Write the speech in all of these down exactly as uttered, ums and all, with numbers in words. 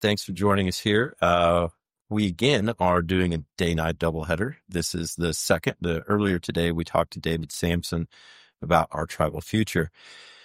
Thanks for joining us here. Uh, we again are doing a day-night doubleheader. This is the second. The earlier today, we talked to David Sampson about our tribal future.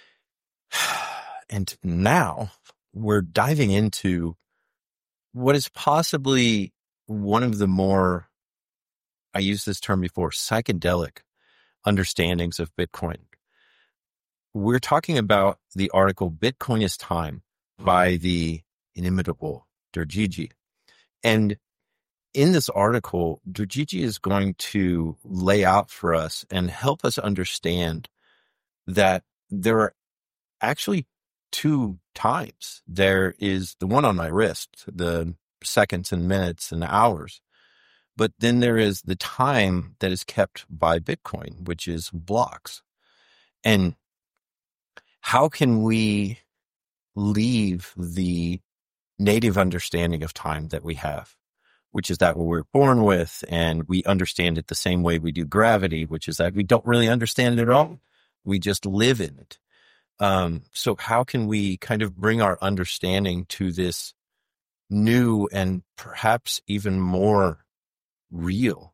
And now we're diving into what is possibly one of the more, I used this term before, psychedelic understandings of Bitcoin. We're talking about the article Bitcoin is Time by the inimitable Durgigi. And in this article, Durgigi is going to lay out for us and help us understand that there are actually two times. There is the one on my wrist, the seconds and minutes and hours. But then there is the time that is kept by Bitcoin, which is blocks. And how can we leave the native understanding of time that we have, which is that what we're born with, and we understand it the same way we do gravity, which is that we don't really understand it at all. We just live in it. Um, so how can we kind of bring our understanding to this new and perhaps even more real,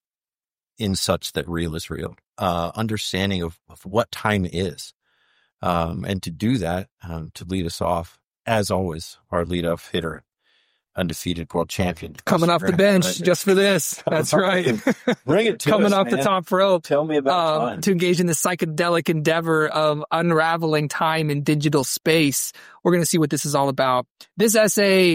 in such that real is real, uh, understanding of, of what time is. Um, and to do that, um, to lead us off, as always, our lead-off hitter, undefeated world champion. Coming off the bench right. just for this. That's right. Bring it to Coming us, off man. the top rope. Tell me about um, time. To engage in the psychedelic endeavor of unraveling time in digital space. We're going to see what this is all about. This essay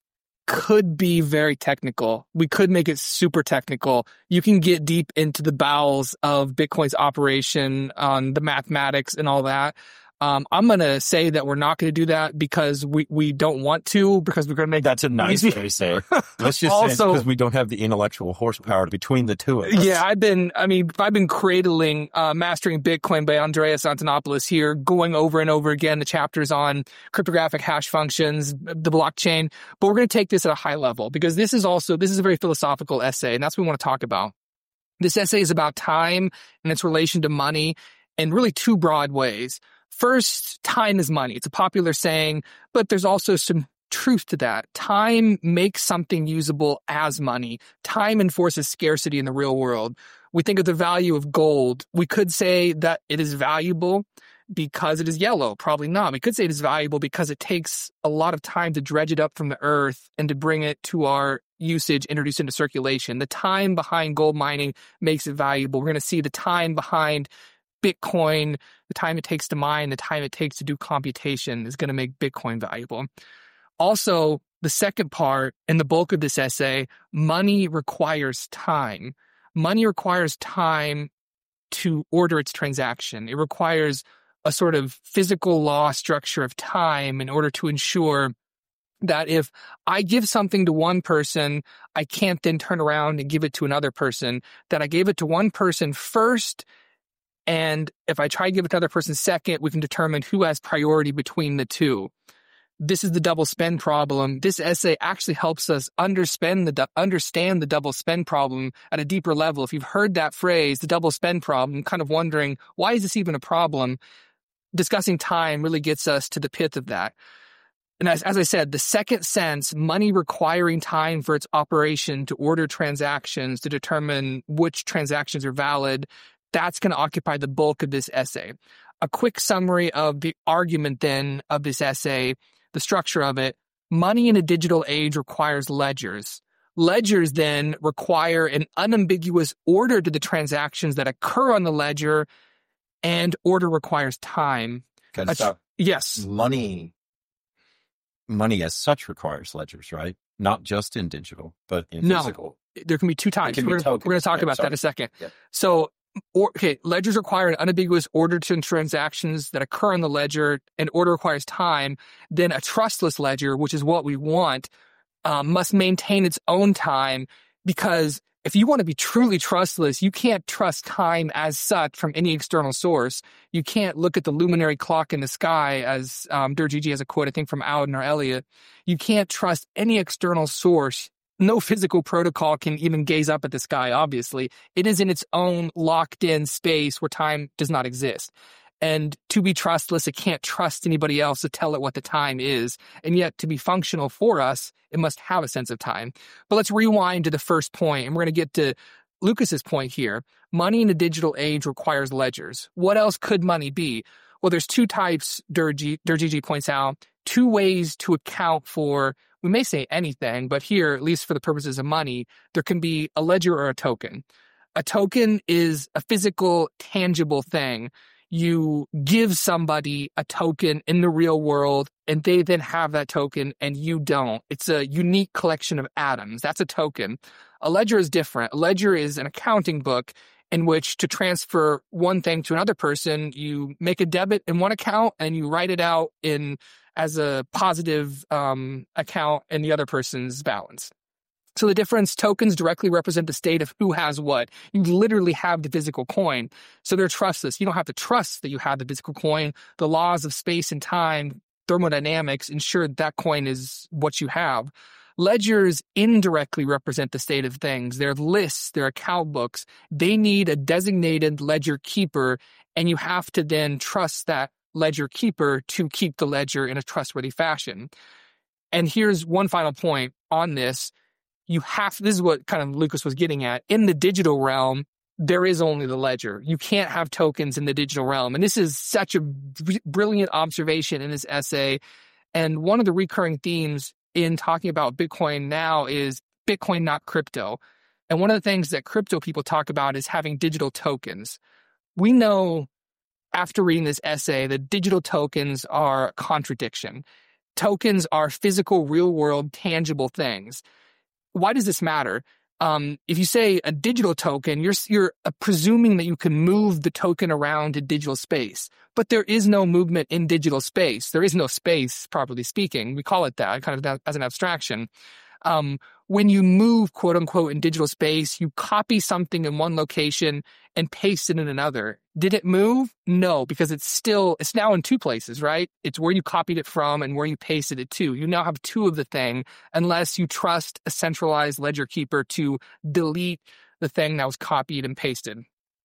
could be very technical. We could make it super technical. You can get deep into the bowels of Bitcoin's operation on the mathematics and all that. Um, I'm going to say that we're not going to do that because we, we don't want to, because we're going to make That's a nice way to say it. Let's just also, say it's because we don't have the intellectual horsepower between the two of us. Yeah, I've been, I mean, I've been cradling uh, Mastering Bitcoin by Andreas Antonopoulos here, going over and over again the chapters on cryptographic hash functions, the blockchain. But we're going to take this at a high level because this is also, this is a very philosophical essay, and that's what we want to talk about. This essay is about time and its relation to money in really two broad ways. First, time is money. It's a popular saying, but there's also some truth to that. Time makes something usable as money. Time enforces scarcity in the real world. We think of the value of gold. We could say that it is valuable because it is yellow. Probably not. We could say it is valuable because it takes a lot of time to dredge it up from the earth and to bring it to our usage, introduce into circulation. The time behind gold mining makes it valuable. We're going to see the time behind Bitcoin, the time it takes to mine, the time it takes to do computation is going to make Bitcoin valuable. Also, the second part and the bulk of this essay, money requires time. Money requires time to order its transaction. It requires a sort of physical law structure of time in order to ensure that if I give something to one person, I can't then turn around and give it to another person, that I gave it to one person first, and if I try to give it to another person second, we can determine who has priority between the two. This is the double spend problem. This essay actually helps us understand the, understand the double spend problem at a deeper level. If you've heard that phrase, the double spend problem, kind of wondering, why is this even a problem? Discussing time really gets us to the pith of that. And as, as I said, the second sense, money requiring time for its operation to order transactions, to determine which transactions are valid, that's going to occupy the bulk of this essay. A quick summary of the argument then of this essay, the structure of it. Money in a digital age requires ledgers. Ledgers then require an unambiguous order to the transactions that occur on the ledger, and order requires time. Gotta stop. Yes. Money, money as such requires ledgers, right? Not just in digital, but in no, physical. There can be two types. We're, we're going to talk yeah, about sorry. that in a second. Yeah. So, Or, okay, ledgers require an unambiguous order to transactions that occur on the ledger, and order requires time. Then a trustless ledger, which is what we want, um, must maintain its own time, because if you want to be truly trustless, you can't trust time as such from any external source. You can't look at the luminary clock in the sky, as um, Durgigi has a quote, I think, from Alden or Elliot. You can't trust any external source. No physical protocol can even gaze up at the sky, obviously. It is in its own locked-in space where time does not exist. And to be trustless, it can't trust anybody else to tell it what the time is. And yet to be functional for us, it must have a sense of time. But let's rewind to the first point, and we're going to get to Lucas's point here. Money in the digital age requires ledgers. What else could money be? Well, there's two types, Durgigi points out, two ways to account for, we may say anything, but here, at least for the purposes of money, there can be a ledger or a token. A token is a physical, tangible thing. You give somebody a token in the real world, and they then have that token, and you don't. It's a unique collection of atoms. That's a token. A ledger is different. A ledger is an accounting book in which to transfer one thing to another person, you make a debit in one account, and you write it out in as a positive um, account in the other person's balance. So the difference, tokens directly represent the state of who has what. You literally have the physical coin. So they're trustless. You don't have to trust that you have the physical coin. The laws of space and time, thermodynamics, ensure that, that coin is what you have. Ledgers indirectly represent the state of things. They're lists, they're account books. They need a designated ledger keeper, and you have to then trust that ledger keeper to keep the ledger in a trustworthy fashion. And here's one final point on this. You have, this is what kind of Lucas was getting at. In the digital realm, there is only the ledger. You can't have tokens in the digital realm. And this is such a br- brilliant observation in this essay. And one of the recurring themes in talking about Bitcoin now is Bitcoin, not crypto. And one of the things that crypto people talk about is having digital tokens. We know after reading this essay that digital tokens are a contradiction. Tokens are physical, real world, tangible things. Why does this matter? Um, if you say a digital token, you're you're uh, presuming that you can move the token around in digital space. But there is no movement in digital space. There is no space, properly speaking. We call it that, kind of as an abstraction. Um, when you move, quote unquote, in digital space, you copy something in one location and paste it in another. Did it move? No, because it's still, it's now in two places, right? It's where you copied it from and where you pasted it to. You now have two of the thing, unless you trust a centralized ledger keeper to delete the thing that was copied and pasted.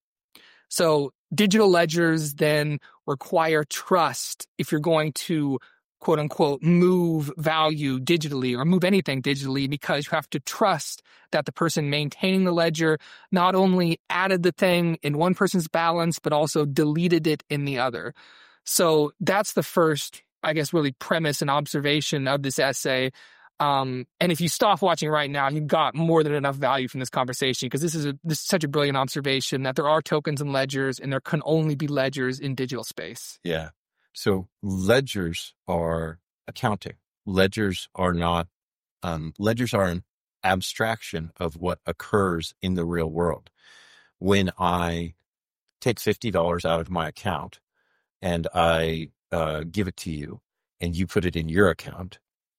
So digital ledgers then require trust if you're going to, quote unquote, move value digitally or move anything digitally, because you have to trust that the person maintaining the ledger not only added the thing in one person's balance, but also deleted it in the other. So that's the first, I guess, really premise and observation of this essay. Um, and if you stop watching right now, you've got more than enough value from this conversation, because this is a, this is such a brilliant observation that there are tokens and ledgers, and there can only be ledgers in digital space. Yeah. So ledgers are accounting. Ledgers are not, um, ledgers are an abstraction of what occurs in the real world. When I take fifty dollars out of my account and I uh, give it to you and you put it in your account,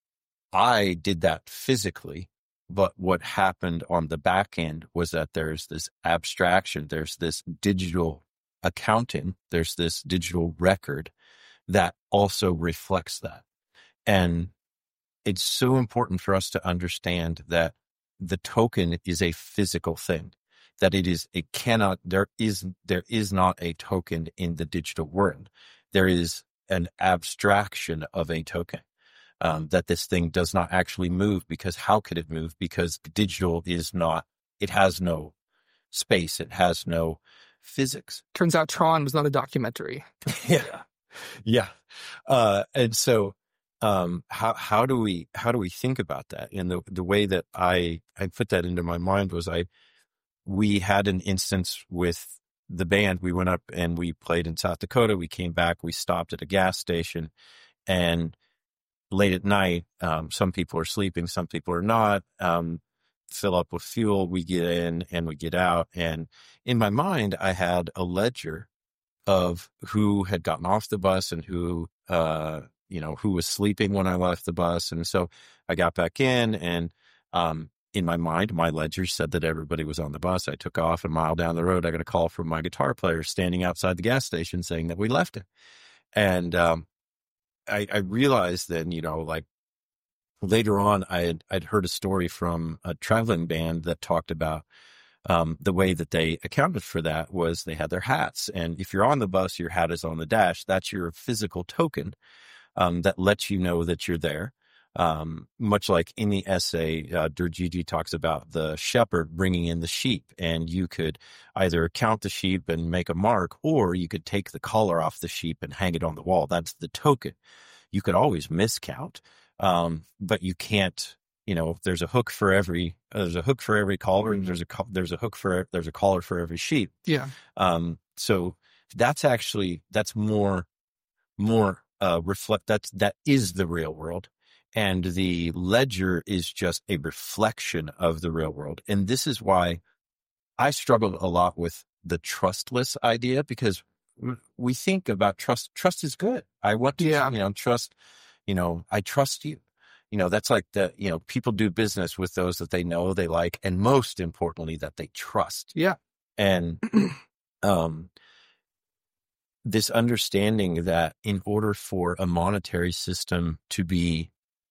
I did that physically. But what happened on the back end was that there's this abstraction, there's this digital accounting, there's this digital record that also reflects that. And it's so important for us to understand that the token is a physical thing, that it is, it cannot, there is, there is not a token in the digital world. There is an abstraction of a token, um, that this thing does not actually move, because how could it move? Because digital is not, it has no space. It has no physics. Turns out Tron was not a documentary. Yeah. Yeah. Uh, and so, um, how, how do we, how do we think about that? And the, the way that I, I put that into my mind was I, we had an instance with the band. We went up and we played in South Dakota. We came back, we stopped at a gas station, and late at night, um, some people are sleeping, some people are not, um, fill up with fuel. We get in and we get out. And in my mind, I had a ledger of who had gotten off the bus and who, uh, you know, who was sleeping when I left the bus. And so I got back in, and, um, in my mind, my ledger said that everybody was on the bus. I took off. A mile down the road, I got a call from my guitar player standing outside the gas station saying that we left it. And, um, I, I realized then, you know, like later on, I had, I'd heard a story from a traveling band that talked about, Um, the way that they accounted for that was they had their hats. And if you're on the bus, your hat is on the dash. That's your physical token um, that lets you know that you're there. Um, much like in the essay, uh, Durgigi talks about the shepherd bringing in the sheep, and you could either count the sheep and make a mark, or you could take the collar off the sheep and hang it on the wall. That's the token. You could always miscount, um, but you can't, you know, there's a hook for every, uh, there's a hook for every collar, and there's a, there's a hook for, there's a collar for every sheep. Yeah. Um, so that's actually, that's more, more, uh, reflect, that's, that is the real world. And the ledger is just a reflection of the real world. And this is why I struggled a lot with the trustless idea, because we think about trust. Trust is good. I want to, Yeah. you know, trust, you know, I trust you. You know, that's like the, you know, people do business with those that they know, they like, and most importantly, that they trust. Yeah. And, um, this understanding that in order for a monetary system to be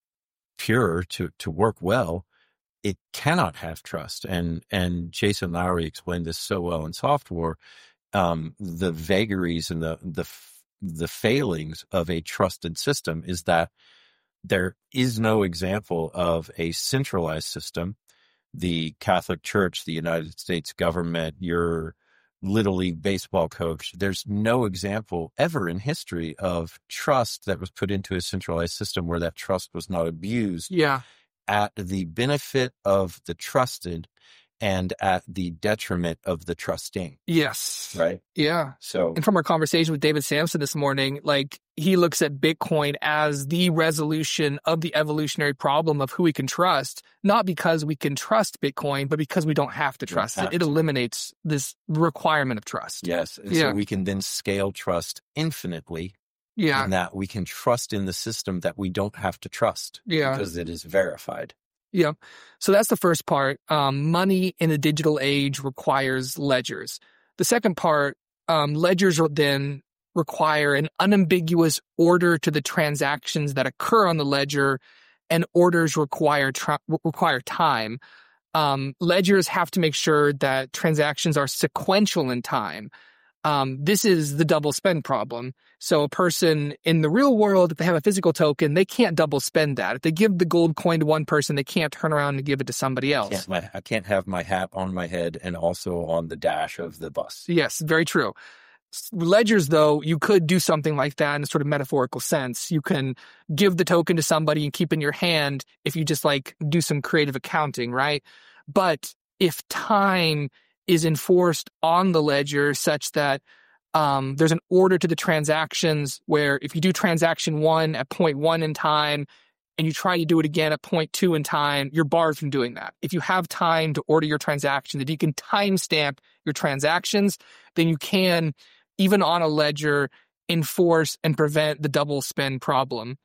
pure, to, to work well, it cannot have trust. And, and Jason Lowery explained this so well in Soft War, um, the vagaries and the, the, the failings of a trusted system is that there is no example of a centralized system. The Catholic Church, the United States government, your Little League baseball coach, there's no example ever in history of trust that was put into a centralized system where that trust was not abused Yeah. at the benefit of the trusted and at the detriment of the trusting. Yes. Right. Yeah. So, And from our conversation with David Sampson this morning, like he looks at Bitcoin as the resolution of the evolutionary problem of who we can trust, not because we can trust Bitcoin, but because we don't have to trust have it. It to. eliminates this requirement of trust. yes. And Yeah. so we can then scale trust infinitely, Yeah. and that we can trust in the system that we don't have to trust Yeah. because it is verified. Yeah. So that's the first part. Um, money in the digital age requires ledgers. The second part, um, ledgers will then require an unambiguous order to the transactions that occur on the ledger, and orders require tra- require time. Um, ledgers have to make sure that transactions are sequential in time. Um, this is the double spend problem. So a person in the real world, if they have a physical token, they can't double spend that. If they give the gold coin to one person, they can't turn around and give it to somebody else. Can't, my, I can't have my hat on my head and also on the dash of the bus. Yes, very true. Ledgers, though, you could do something like that in a sort of metaphorical sense. You can give the token to somebody and keep in your hand if you just like do some creative accounting, right? But if time is enforced on the ledger such that um, there's an order to the transactions where if you do transaction one at point one in time and you try to do it again at point two in time, you're barred from doing that. If you have time to order your transaction, that you can timestamp your transactions, then you can, even on a ledger, enforce and prevent the double spend problem.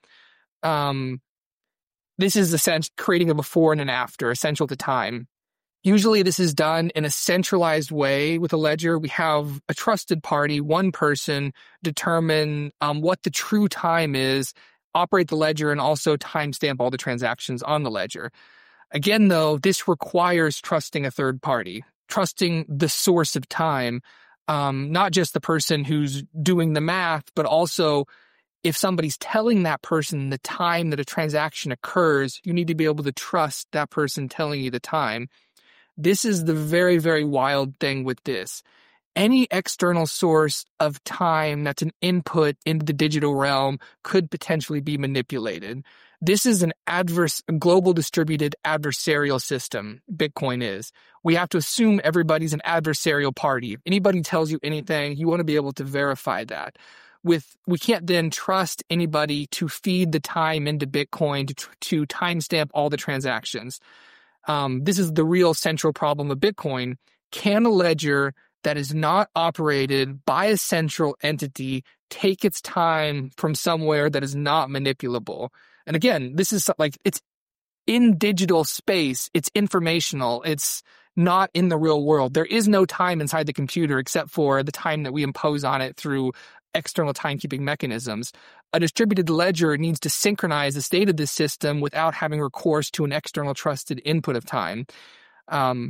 Um, this is essentially creating a before and an after, essential to time. Usually this is done in a centralized way with a ledger. We have a trusted party, one person, determine um, what the true time is, operate the ledger, and also timestamp all the transactions on the ledger. Again, though, this requires trusting a third party, trusting the source of time, um, not just the person who's doing the math, but also if somebody's telling that person the time that a transaction occurs, you need to be able to trust that person telling you the time. This is the very, very wild thing with this. Any external source of time that's an input into the digital realm could potentially be manipulated. This is an adverse, global distributed adversarial system, Bitcoin is. We have to assume everybody's an adversarial party. If anybody tells you anything, you want to be able to verify that. With, we can't then trust anybody to feed the time into Bitcoin to, to timestamp all the transactions. Um, this is the real central problem of Bitcoin. Can a ledger that is not operated by a central entity take its time from somewhere that is not manipulable? And again, this is like, it's in digital space. It's informational. It's not in the real world. There is no time inside the computer except for the time that we impose on it through external timekeeping mechanisms. A distributed ledger needs to synchronize the state of this system without having recourse to an external trusted input of time. Um,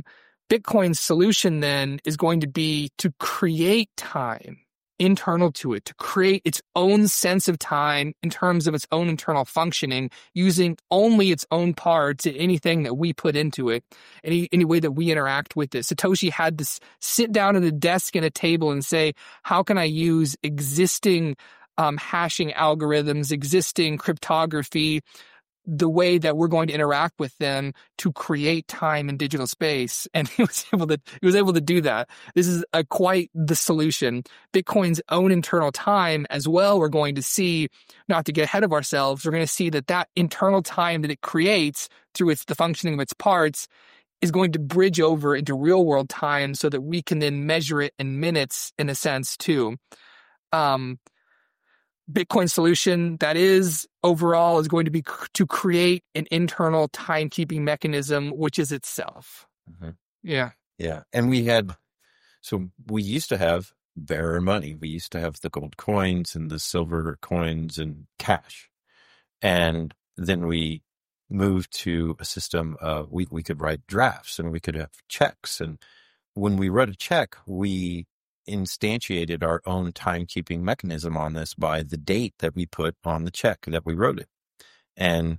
Bitcoin's solution then is going to be to create time internal to it, to create its own sense of time in terms of its own internal functioning, using only its own parts in anything that we put into it, any any way that we interact with it. Satoshi had to s- sit down at a desk and a table and say, how can I use existing um, hashing algorithms, existing cryptography, the way that we're going to interact with them to create time in digital space. And he was able to, he was able to do that. This is a, quite the solution. Bitcoin's own internal time as well, we're going to see, not to get ahead of ourselves, we're going to see that that internal time that it creates through its, the functioning of its parts is going to bridge over into real world time so that we can then measure it in minutes in a sense too. Um, Bitcoin solution that is overall is going to be c- to create an internal timekeeping mechanism, which is itself. Mm-hmm. Yeah. Yeah. And we had, so we used to have bearer money. We used to have the gold coins and the silver coins and cash. And then we moved to a system of, we, we could write drafts and we could have checks. And when we wrote a check, we instantiated our own timekeeping mechanism on this by the date that we put on the check that we wrote it. And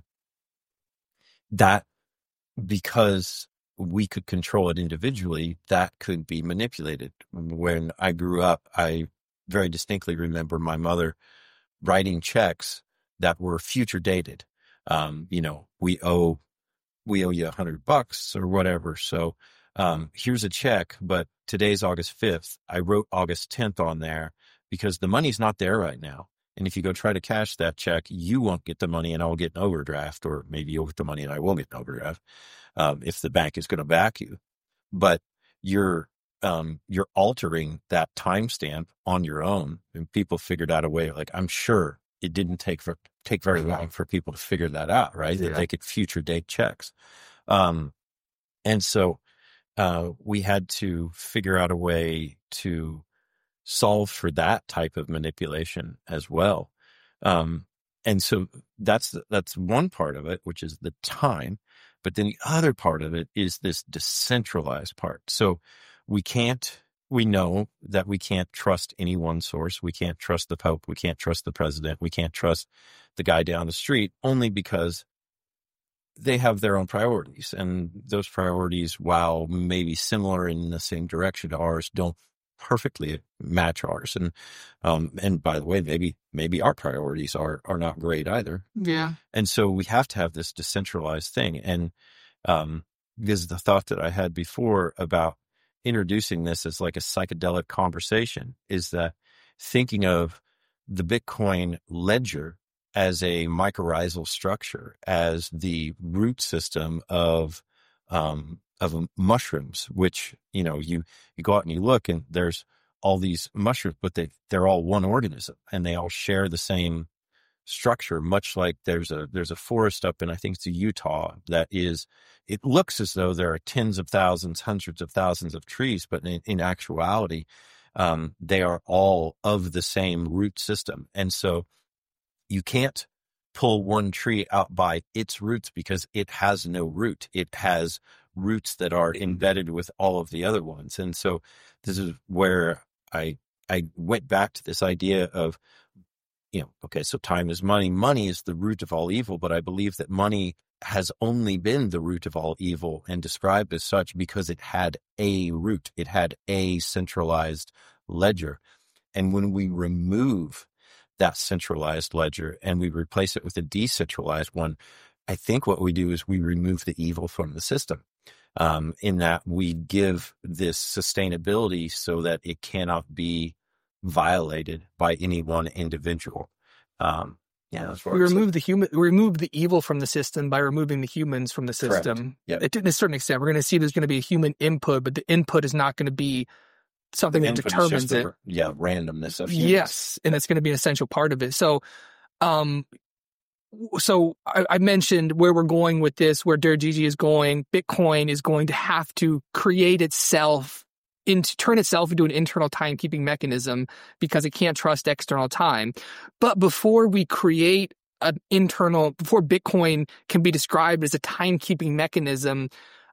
that, because we could control it individually, that could be manipulated. When I grew up, I very distinctly remember my mother writing checks that were future dated. Um, you know, we owe, we owe you a hundred bucks or whatever. So Um, here's a check, but today's August fifth. I wrote August tenth on there because the money's not there right now. And if you go try to cash that check, you won't get the money and I'll get an overdraft, or maybe you'll get the money and I will get an overdraft, um, if the bank is going to back you. But you're, um, you're altering that timestamp on your own, and people figured out a way. Like, I'm sure it didn't take for, take very long for people to figure that out, right? Yeah. That they could future date checks. Um, and so, Uh, we had to figure out a way to solve for that type of manipulation as well. Um, and so that's, that's one part of it, which is the time. But then the other part of it is this decentralized part. So we can't, we know that we can't trust any one source. We can't trust the Pope. We can't trust the president. We can't trust the guy down the street, only because they have their own priorities, and those priorities, while maybe similar in the same direction to ours, don't perfectly match ours. And, um, and by the way, maybe, maybe our priorities are, are not great either. Yeah. And so we have to have this decentralized thing. And, um, because the thought that I had before about introducing this as like a psychedelic conversation is that thinking of the Bitcoin ledger as a mycorrhizal structure, as the root system of, um, of mushrooms, which, you know, you, you go out and you look and there's all these mushrooms, but they, they're all one organism and they all share the same structure, much like there's a, there's a forest up in, I think it's Utah, that is, it looks as though there are tens of thousands, hundreds of thousands of trees, but in, in actuality, um, they are all of the same root system. And so you can't pull one tree out by its roots because it has no root. It has roots that are embedded with all of the other ones. And so this is where I, I went back to this idea of, you know, okay, so time is money. Money is the root of all evil, but I believe that money has only been the root of all evil and described as such because it had a root. It had a centralized ledger. And when we remove that centralized ledger and we replace it with a decentralized one, I think what we do is we remove the evil from the system, um, in that we give this sustainability so that it cannot be violated by any one individual. Um, yeah, that's we remove the human, we remove the evil from the system by removing the humans from the system. Yeah, to a certain extent, we're going to see there's going to be a human input, but the input is not going to be something that determines it. The, yeah, randomness of humans. Yes, and it's going to be an essential part of it. So, um, so I, I mentioned where we're going with this, where Dergigi is going. Bitcoin is going to have to create itself into turn itself into an internal timekeeping mechanism because it can't trust external time. But before we create an internal, before Bitcoin can be described as a timekeeping mechanism,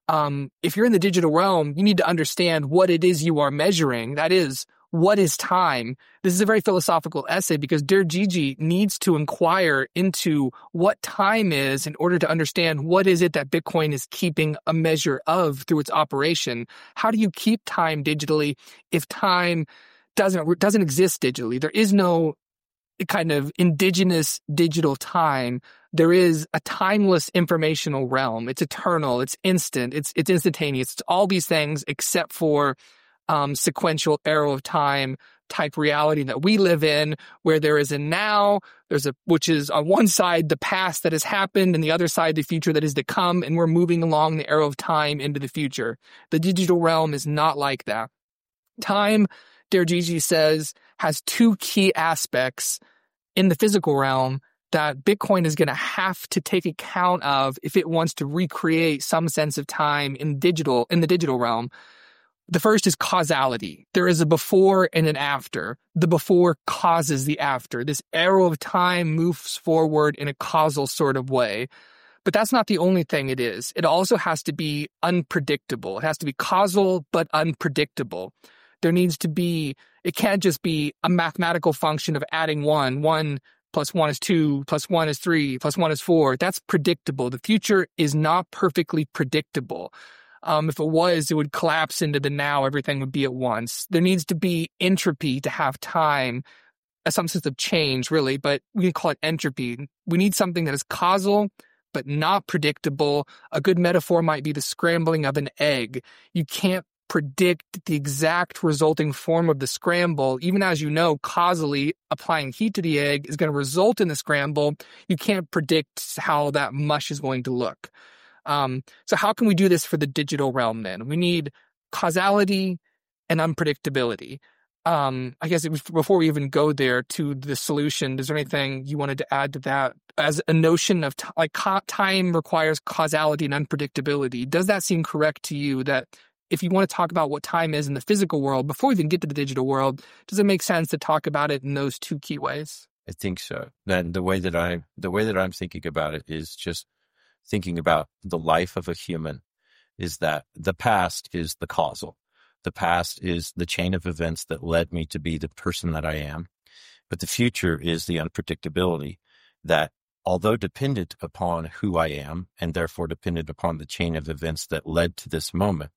Um, if you're in the digital realm, you need to understand what it is you are measuring. That is, what is time? This is a very philosophical essay because Dear Gigi needs to inquire into what time is in order to understand what is it that Bitcoin is keeping a measure of through its operation. How do you keep time digitally if time doesn't, doesn't exist digitally? There is no kind of indigenous digital time. There is a timeless informational realm. It's eternal. It's instant. It's, it's instantaneous. It's all these things except for Um, sequential arrow of time type reality that we live in, where there is a now, there's a, which is on one side, the past that has happened, and the other side, the future that is to come, and we're moving along the arrow of time into the future. The digital realm is not like that. Time, Dear Gigi says, has two key aspects in the physical realm that Bitcoin is going to have to take account of if it wants to recreate some sense of time in digital, in the digital realm. The first is causality. There is a before and an after. The before causes the after. This arrow of time moves forward in a causal sort of way. But that's not the only thing it is. It also has to be unpredictable. It has to be causal, but unpredictable. There needs to be, it can't just be a mathematical function of adding one. One plus one is two, plus one is three, plus one is four. That's predictable. The future is not perfectly predictable. Um, if it was, it would collapse into the now. Everything would be at once. There needs to be entropy to have time, some sense of change, really, but we can call it entropy. We need something that is causal, but not predictable. A good metaphor might be the scrambling of an egg. You can't predict the exact resulting form of the scramble. Even as you know, causally, applying heat to the egg is going to result in the scramble. You can't predict how that mush is going to look. Um, so how can we do this for the digital realm then? We need causality and unpredictability. Um, I guess it was, before we even go there to the solution, is there anything you wanted to add to that as a notion of t- like ca- time requires causality and unpredictability? Does that seem correct to you, that if you want to talk about what time is in the physical world, before we even get to the digital world, does it make sense to talk about it in those two key ways? I think so. Then the way that I, the way that I'm thinking about it is just thinking about the life of a human, is that the past is the causal. The past is the chain of events that led me to be the person that I am. But the future is the unpredictability that, although dependent upon who I am, and therefore dependent upon the chain of events that led to this moment,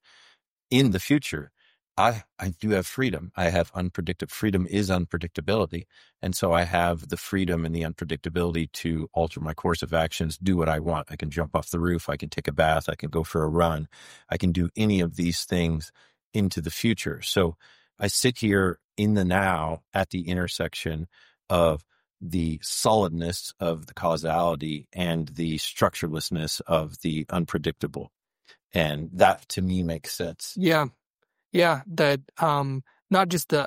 in the future, I, I do have freedom. I have unpredictable. Freedom is unpredictability. And so I have the freedom and the unpredictability to alter my course of actions, do what I want. I can jump off the roof. I can take a bath. I can go for a run. I can do any of these things into the future. So I sit here in the now at the intersection of the solidness of the causality and the structurelessness of the unpredictable. And that to me makes sense. Yeah. Yeah, that um, not just the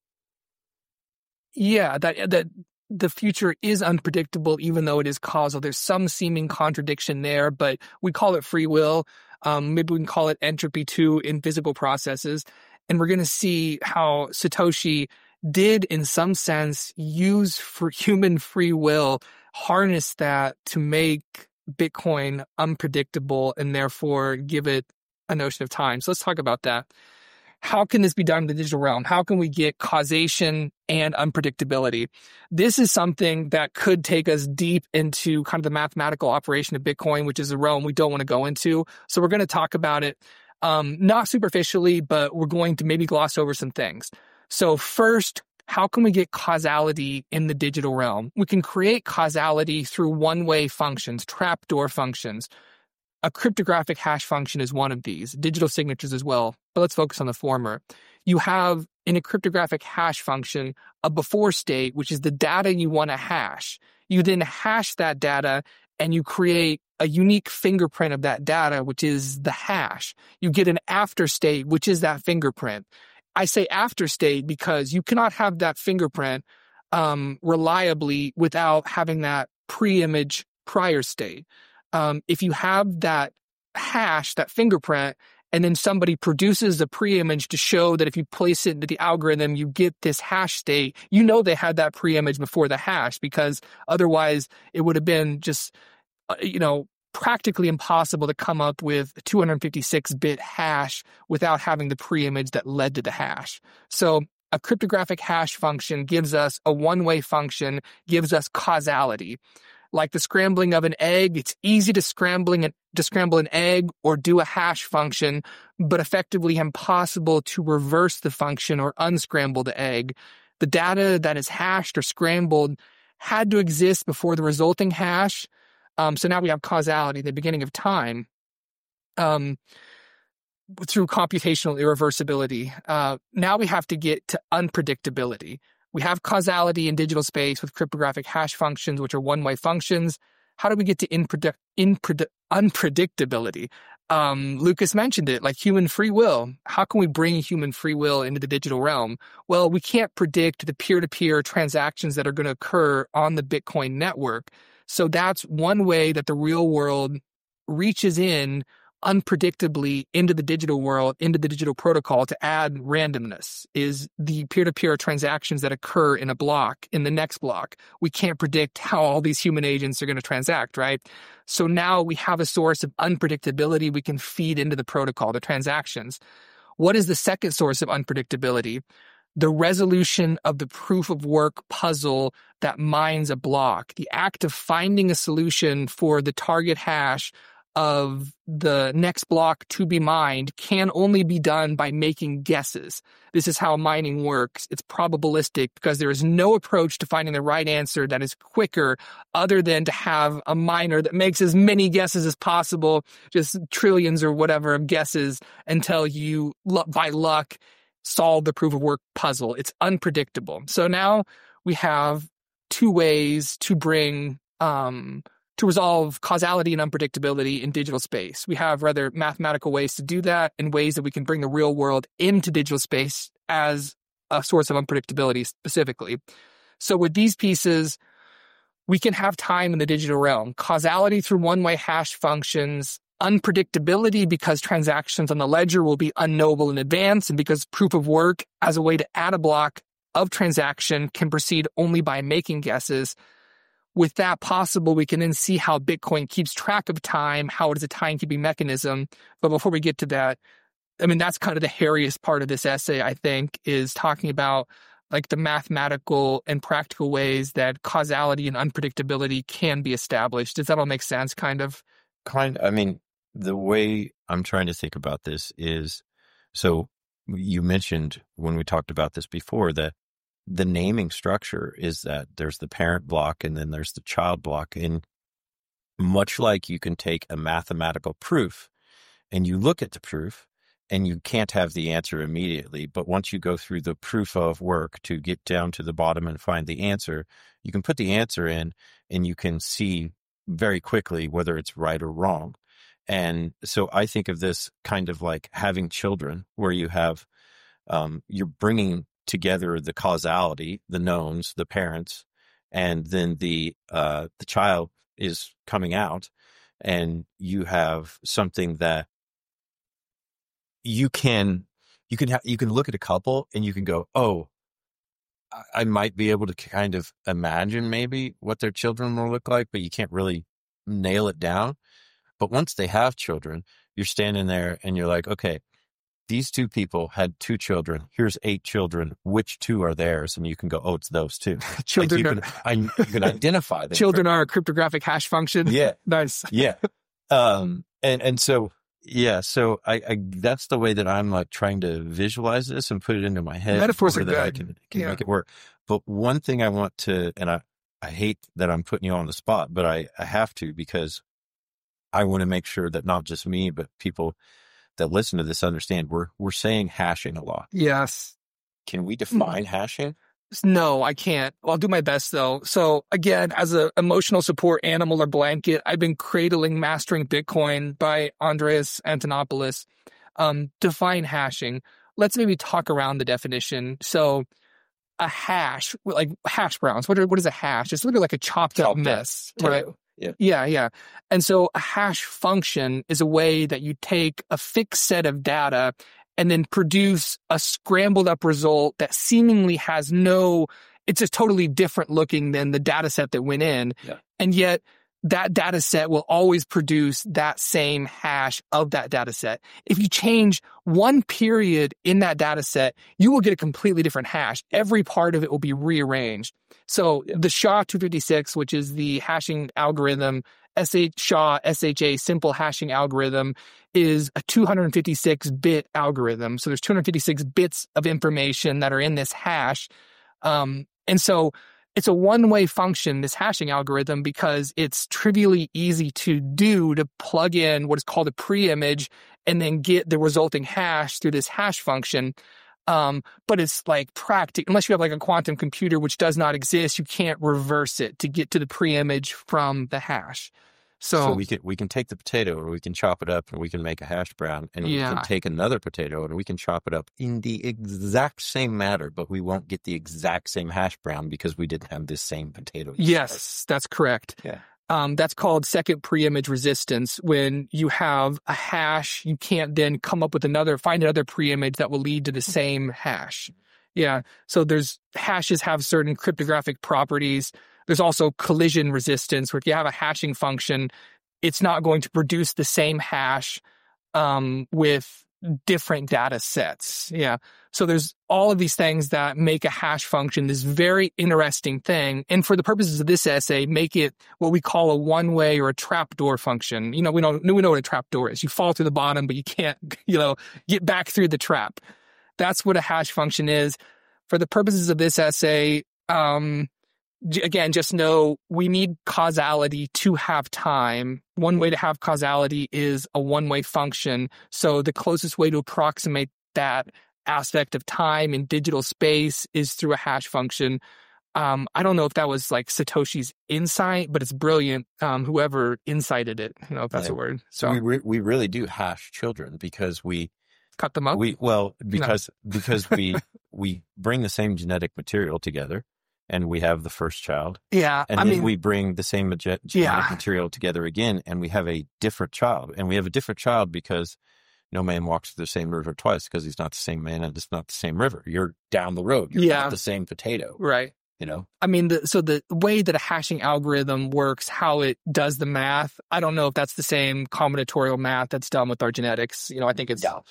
yeah that that the future is unpredictable, even though it is causal. There's some seeming contradiction there, but we call it free will. Um, maybe we can call it entropy too in physical processes, and we're going to see how Satoshi did, in some sense, use for human free will, harness that to make Bitcoin unpredictable, and therefore give it a notion of time. So let's talk about that. How can this be done in the digital realm? How can we get causation and unpredictability? This is something that could take us deep into kind of the mathematical operation of Bitcoin, which is a realm we don't want to go into. So we're going to talk about it, um, not superficially, but we're going to maybe gloss over some things. So first, how can we get causality in the digital realm? We can create causality through one-way functions, trapdoor functions. A cryptographic hash function is one of these, digital signatures as well, but let's focus on the former. You have, in a cryptographic hash function, a before state, which is the data you want to hash. You then hash that data and you create a unique fingerprint of that data, which is the hash. You get an after state, which is that fingerprint. I say after state because you cannot have that fingerprint um, reliably without having that pre-image prior state. Um, if you have that hash, that fingerprint, and then somebody produces a pre-image to show that if you place it into the algorithm, you get this hash state, you know they had that pre-image before the hash, because otherwise it would have been just, uh, you know, practically impossible to come up with a two hundred fifty-six bit hash without having the preimage that led to the hash. So a cryptographic hash function gives us a one-way function, gives us causality. Like the scrambling of an egg, it's easy to scrambling to scramble an egg or do a hash function, but effectively impossible to reverse the function or unscramble the egg. The data that is hashed or scrambled had to exist before the resulting hash. Um, so now we have causality, the beginning of time, um, through computational irreversibility. Uh, now we have to get to unpredictability. We have causality in digital space with cryptographic hash functions, which are one-way functions. How do we get to impredict, impredict, unpredictability? Um, Lucas mentioned it, like human free will. How can we bring human free will into the digital realm? Well, we can't predict the peer-to-peer transactions that are going to occur on the Bitcoin network. So that's one way that the real world reaches in unpredictably into the digital world, into the digital protocol to add randomness, is the peer-to-peer transactions that occur in a block, in the next block. We can't predict how all these human agents are going to transact, right? So now we have a source of unpredictability we can feed into the protocol, the transactions. What is the second source of unpredictability? The resolution of the proof of work puzzle that mines a block. The act of finding a solution for the target hash of the next block to be mined can only be done by making guesses. This is how mining works. It's probabilistic because there is no approach to finding the right answer that is quicker other than to have a miner that makes as many guesses as possible, just trillions or whatever of guesses until you, by luck, solve the proof of work puzzle. It's unpredictable. So now we have two ways to bring um, to resolve causality and unpredictability in digital space. We have rather mathematical ways to do that and ways that we can bring the real world into digital space as a source of unpredictability specifically. So with these pieces, we can have time in the digital realm. Causality through one-way hash functions, unpredictability because transactions on the ledger will be unknowable in advance, and because proof of work as a way to add a block of transaction can proceed only by making guesses. With that possible, we can then see how Bitcoin keeps track of time, how it is a timekeeping mechanism. But before we get to that, I mean, that's kind of the hairiest part of this essay, I think, is talking about like the mathematical and practical ways that causality and unpredictability can be established. Does that all make sense, kind of? Kind I mean, the way I'm trying to think about this is, so you mentioned when we talked about this before that the naming structure is that there's the parent block and then there's the child block. And much like you can take a mathematical proof and you look at the proof and you can't have the answer immediately, but once you go through the proof of work to get down to the bottom and find the answer, you can put the answer in and you can see very quickly whether it's right or wrong. And so I think of this kind of like having children, where you have, um, you're bringing together the causality, the knowns, the parents, and then the uh, the child is coming out, and you have something that you can you can ha- you can look at a couple and you can go, oh, I-, I might be able to kind of imagine maybe what their children will look like, but you can't really nail it down. But once they have children, you're standing there and you're like, okay, these two people had two children. Here's eight children. Which two are theirs? And you can go, oh, it's those two. Children like you, are, can, I, you can identify them. Children are a cryptographic hash function. Yeah. Nice. Yeah. Um, and, and so, yeah, so I, I, that's the way that I'm like trying to visualize this and put it into my head. Metaphors so are that good. I can, can Yeah. make it work. But one thing I want to, and I, I hate that I'm putting you on the spot, but I, I have to, because I want to make sure that not just me, but people that listen to this understand we're we're saying hashing a lot. Yes. Can we define hashing? No, I can't. I'll do my best though. So again, as an emotional support animal or blanket, I've been cradling Mastering Bitcoin by Andreas Antonopoulos. Um, define hashing. Let's maybe talk around the definition. So a hash, like hash browns. What are, what is a hash? It's literally like a chopped, chopped up mess, up. right? Yeah. Yeah, yeah. And so a hash function is a way that you take a fixed set of data and then produce a scrambled up result that seemingly has no, it's just totally different looking than the data set that went in. Yeah. And yet that data set will always produce that same hash of that data set. If you change one period in that data set, you will get a completely different hash. Every part of it will be rearranged. So the S H A two fifty-six, which is the hashing algorithm, S H S H A S H A simple hashing algorithm, is a two hundred fifty-six bit algorithm. So there's two hundred fifty-six bits of information that are in this hash. Um, and so it's a one-way function, this hashing algorithm, because it's trivially easy to do to plug in what is called a pre-image and then get the resulting hash through this hash function. Um, but it's like practical, unless you have like a quantum computer, which does not exist, you can't reverse it to get to the pre-image from the hash. So, so we can we can take the potato or we can chop it up and we can make a hash brown, and yeah. we can take another potato and we can chop it up in the exact same matter, but we won't get the exact same hash brown because we didn't have this same potato. Yes, that's correct. Yeah. Um, that's called second pre-image resistance. When you have a hash, you can't then come up with another, find another pre-image that will lead to the same hash. Yeah. So there's hashes have certain cryptographic properties. There's also collision resistance, where if you have a hashing function, it's not going to produce the same hash um, with different data sets. Yeah. So there's all of these things that make a hash function this very interesting thing. And for the purposes of this essay, make it what we call a one-way or a trapdoor function. You know, we know, we know what a trapdoor is. You fall to the bottom, but you can't, you know, get back through the trap. That's what a hash function is. For the purposes of this essay, um, again, just know we need causality to have time. One way to have causality is a one-way function. So the closest way to approximate that aspect of time in digital space is through a hash function. Um, I don't know if that was like Satoshi's insight, but it's brilliant. Um, whoever incited it, you know, if that's yeah. a word. So we re- we really do hash children because we cut them up. We well because no. because we we bring the same genetic material together. And we have the first child. Yeah. And I then mean, we bring the same genetic yeah. material together again, and we have a different child. And we have a different child because no man walks through the same river twice, because he's not the same man and it's not the same river. You're down the road. You're yeah. not the same potato. Right. You know? I mean, the, so the way that a hashing algorithm works, how it does the math, I don't know if that's the same combinatorial math that's done with our genetics. You know, I think it's... Yeah.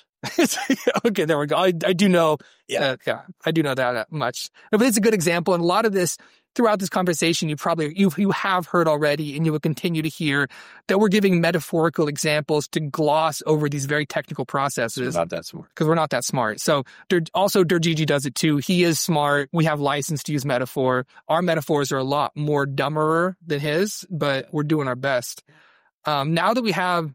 Okay, there we go. I, I do know, yeah. Uh, yeah, I do know that much. But it's a good example, and a lot of this throughout this conversation, you probably you you have heard already, and you will continue to hear that we're giving metaphorical examples to gloss over these very technical processes. We're not that smart because we're not that smart. So also, Durgigi does it too. He is smart. We have license to use metaphor. Our metaphors are a lot more dumberer than his, but we're doing our best. Um, now that we have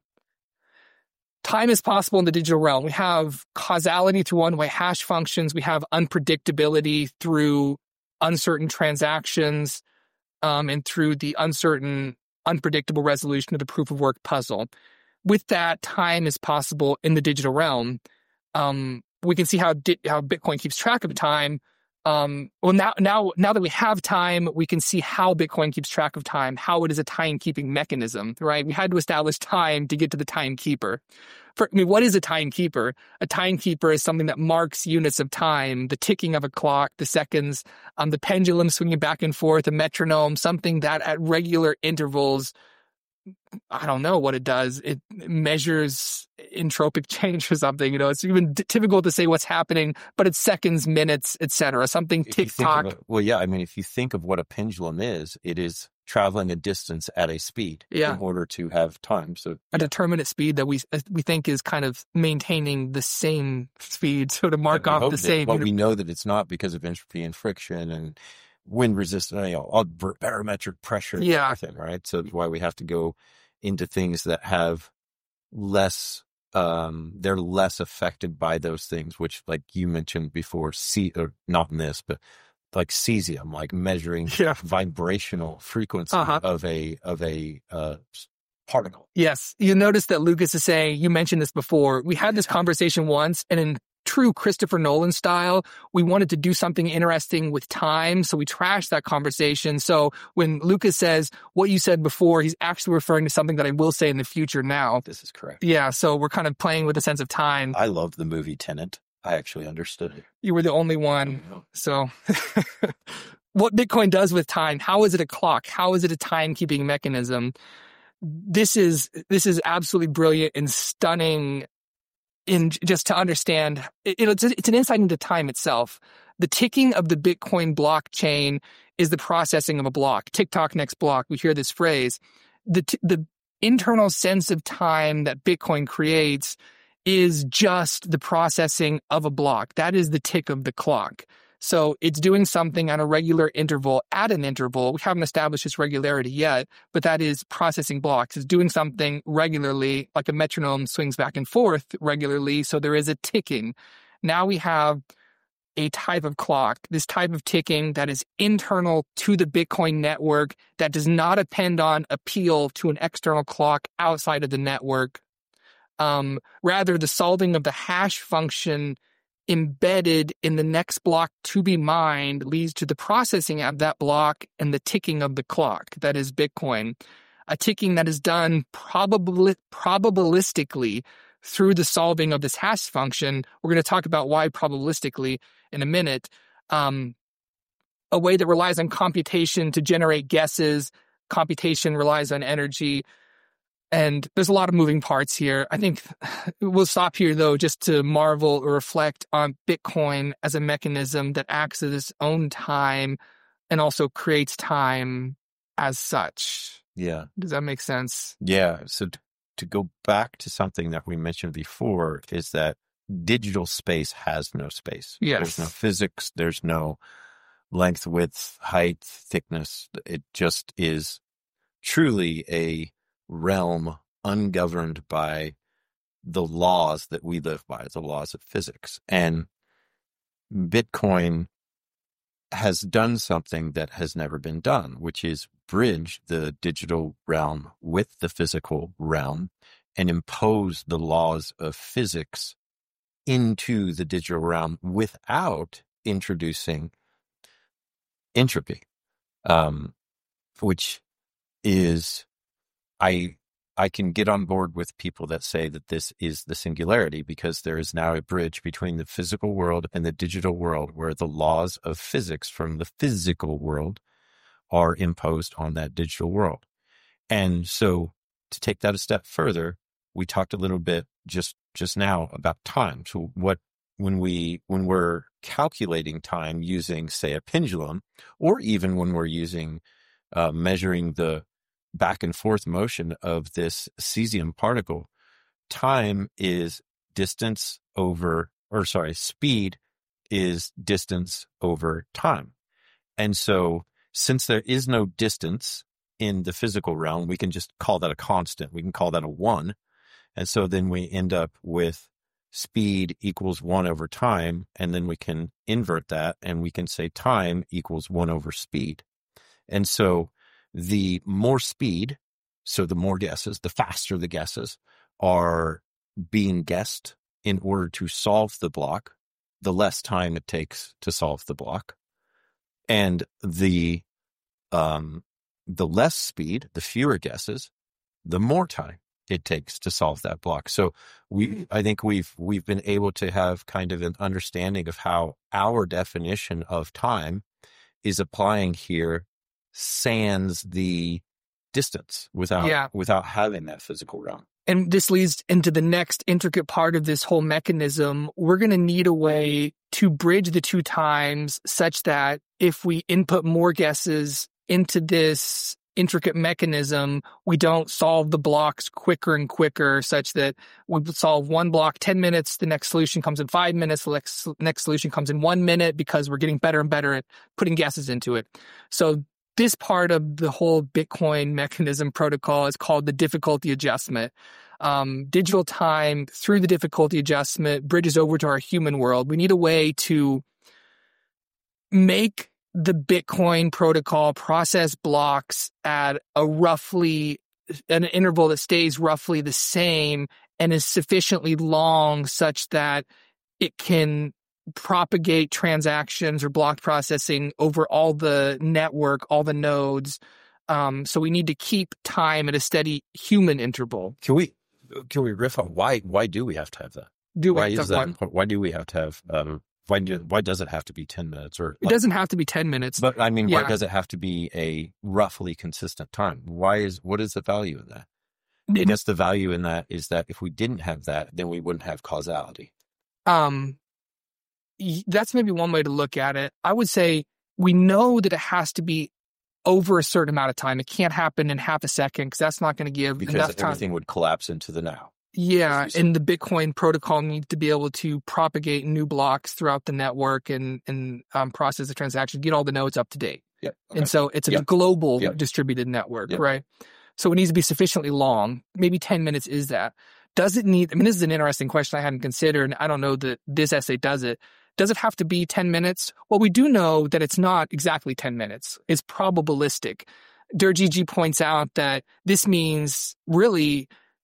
time is possible in the digital realm. We have causality through one-way hash functions. We have unpredictability through uncertain transactions, um, and through the uncertain, unpredictable resolution of the proof of work puzzle. With that, time is possible in the digital realm. Um, we can see how di- how Bitcoin keeps track of time. Um, well, now, now, now that we have time, we can see how Bitcoin keeps track of time, how it is a time-keeping mechanism, right? We had to establish time to get to the timekeeper. For, I mean, what is a timekeeper? A timekeeper is something that marks units of time, the ticking of a clock, the seconds, um, the pendulum swinging back and forth, a metronome, something that at regular intervals, I don't know what it does. It measures entropic change or something. You know, it's even d- difficult to say what's happening, but it's seconds, minutes, et cetera. Something tick tock. Well, yeah. I mean, if you think of what a pendulum is, it is traveling a distance at a speed yeah. in order to have time. So a yeah. determinate speed that we we think is kind of maintaining the same speed, so to mark yeah, off the same. But we know that it's not because of entropy and friction and wind resistance, you know, all barometric pressure, yeah. everything, right? So that's why we have to go into things that have less, um, they're less affected by those things, which, like you mentioned before, C, or not in this, but like cesium, like measuring yeah. vibrational frequency uh-huh. of a of a uh, particle. Yes, you notice that Lucas is saying, you mentioned this before. We had this conversation once, and in true Christopher Nolan style, we wanted to do something interesting with time, so we trashed that conversation. So when Lucas says what you said before, he's actually referring to something that I will say in the future now. This is correct. Yeah, so we're kind of playing with a sense of time. I loved the movie Tenet. I actually understood it. You were the only one, so what Bitcoin does with time. How is it a clock? How is it a timekeeping mechanism? This is this is absolutely brilliant and stunning. In just to understand, it, it's it's an insight into time itself. The ticking of the Bitcoin blockchain is the processing of a block. Tick-tock, next block. We hear this phrase. The t- the internal sense of time that Bitcoin creates is just the processing of a block. That is the tick of the clock. So it's doing something at a regular interval, at an interval. We haven't established its regularity yet, but that is processing blocks. It's doing something regularly, like a metronome swings back and forth regularly. So there is a ticking. Now we have a type of clock, this type of ticking that is internal to the Bitcoin network, that does not depend on appeal to an external clock outside of the network. Um, rather, the solving of the hash function embedded in the next block to be mined leads to the processing of that block and the ticking of the clock, that is Bitcoin. A ticking that is done probably, probabilistically through the solving of this hash function. We're going to talk about why probabilistically in a minute. Um, a way that relies on computation to generate guesses. Computation relies on energy. And there's a lot of moving parts here. I think we'll stop here, though, just to marvel or reflect on Bitcoin as a mechanism that acts as its own time and also creates time as such. Yeah. Does that make sense? Yeah. So t- to go back to something that we mentioned before is that digital space has no space. Yes. There's no physics. There's no length, width, height, thickness. It just is truly a realm ungoverned by the laws that we live by, the laws of physics. And Bitcoin has done something that has never been done, which is bridge the digital realm with the physical realm and impose the laws of physics into the digital realm without introducing entropy, um, which is I I can get on board with people that say that this is the singularity, because there is now a bridge between the physical world and the digital world where the laws of physics from the physical world are imposed on that digital world. And so to take that a step further, we talked a little bit just just now about time. So what when we when we're calculating time using, say, a pendulum, or even when we're using uh, measuring the back and forth motion of this cesium particle, time is distance over, or sorry, speed is distance over time. And so since there is no distance in the physical realm, we can just call that a constant. We can call that a one. And so then we end up with speed equals one over time. And then we can invert that and we can say time equals one over speed. And so the more speed, so the more guesses, the faster the guesses are being guessed in order to solve the block, the less time it takes to solve the block. And the um, the less speed, the fewer guesses, the more time it takes to solve that block. So we, I think we've we've been able to have kind of an understanding of how our definition of time is applying here sans the distance without Yeah. without having that physical realm. And this leads into the next intricate part of this whole mechanism. We're going to need a way to bridge the two times such that if we input more guesses into this intricate mechanism, we don't solve the blocks quicker and quicker, such that we solve one block ten minutes, the next solution comes in five minutes, the next, next solution comes in one minute, because we're getting better and better at putting guesses into it. So this part of the whole Bitcoin mechanism protocol is called the difficulty adjustment. Um, digital time, through the difficulty adjustment, bridges over to our human world. We need a way to make the Bitcoin protocol process blocks at a roughly, an interval that stays roughly the same and is sufficiently long such that it can propagate transactions or block processing over all the network, all the nodes. Um, so we need to keep time at a steady human interval. Can we can we riff on why why do we have to have that? Do Why we is that? important? Why do we have to have um, Why do, why does it have to be ten minutes? Or It like, doesn't have to be ten minutes. But I mean, Yeah. why does it have to be a roughly consistent time? Why is, what is the value in that? I guess the value in that is that if we didn't have that, then we wouldn't have causality. Um, y- that's maybe one way to look at it. I would say we know that it has to be over a certain amount of time. It can't happen in half a second because that's not going to give Because enough time. everything would collapse into the now. Yeah, as you and the Bitcoin protocol needs to be able to propagate new blocks throughout the network and and um, process the transaction, get all the nodes up to date. Yep. Okay. And so it's a Yep. global Yep. distributed network, Yep. right? So it needs to be sufficiently long. Maybe ten minutes is that. Does it need, I mean, this is an interesting question I hadn't considered, and I don't know that this essay does it. Does it have to be ten minutes? Well, we do know that it's not exactly ten minutes. It's probabilistic. Durgigi points out that this means really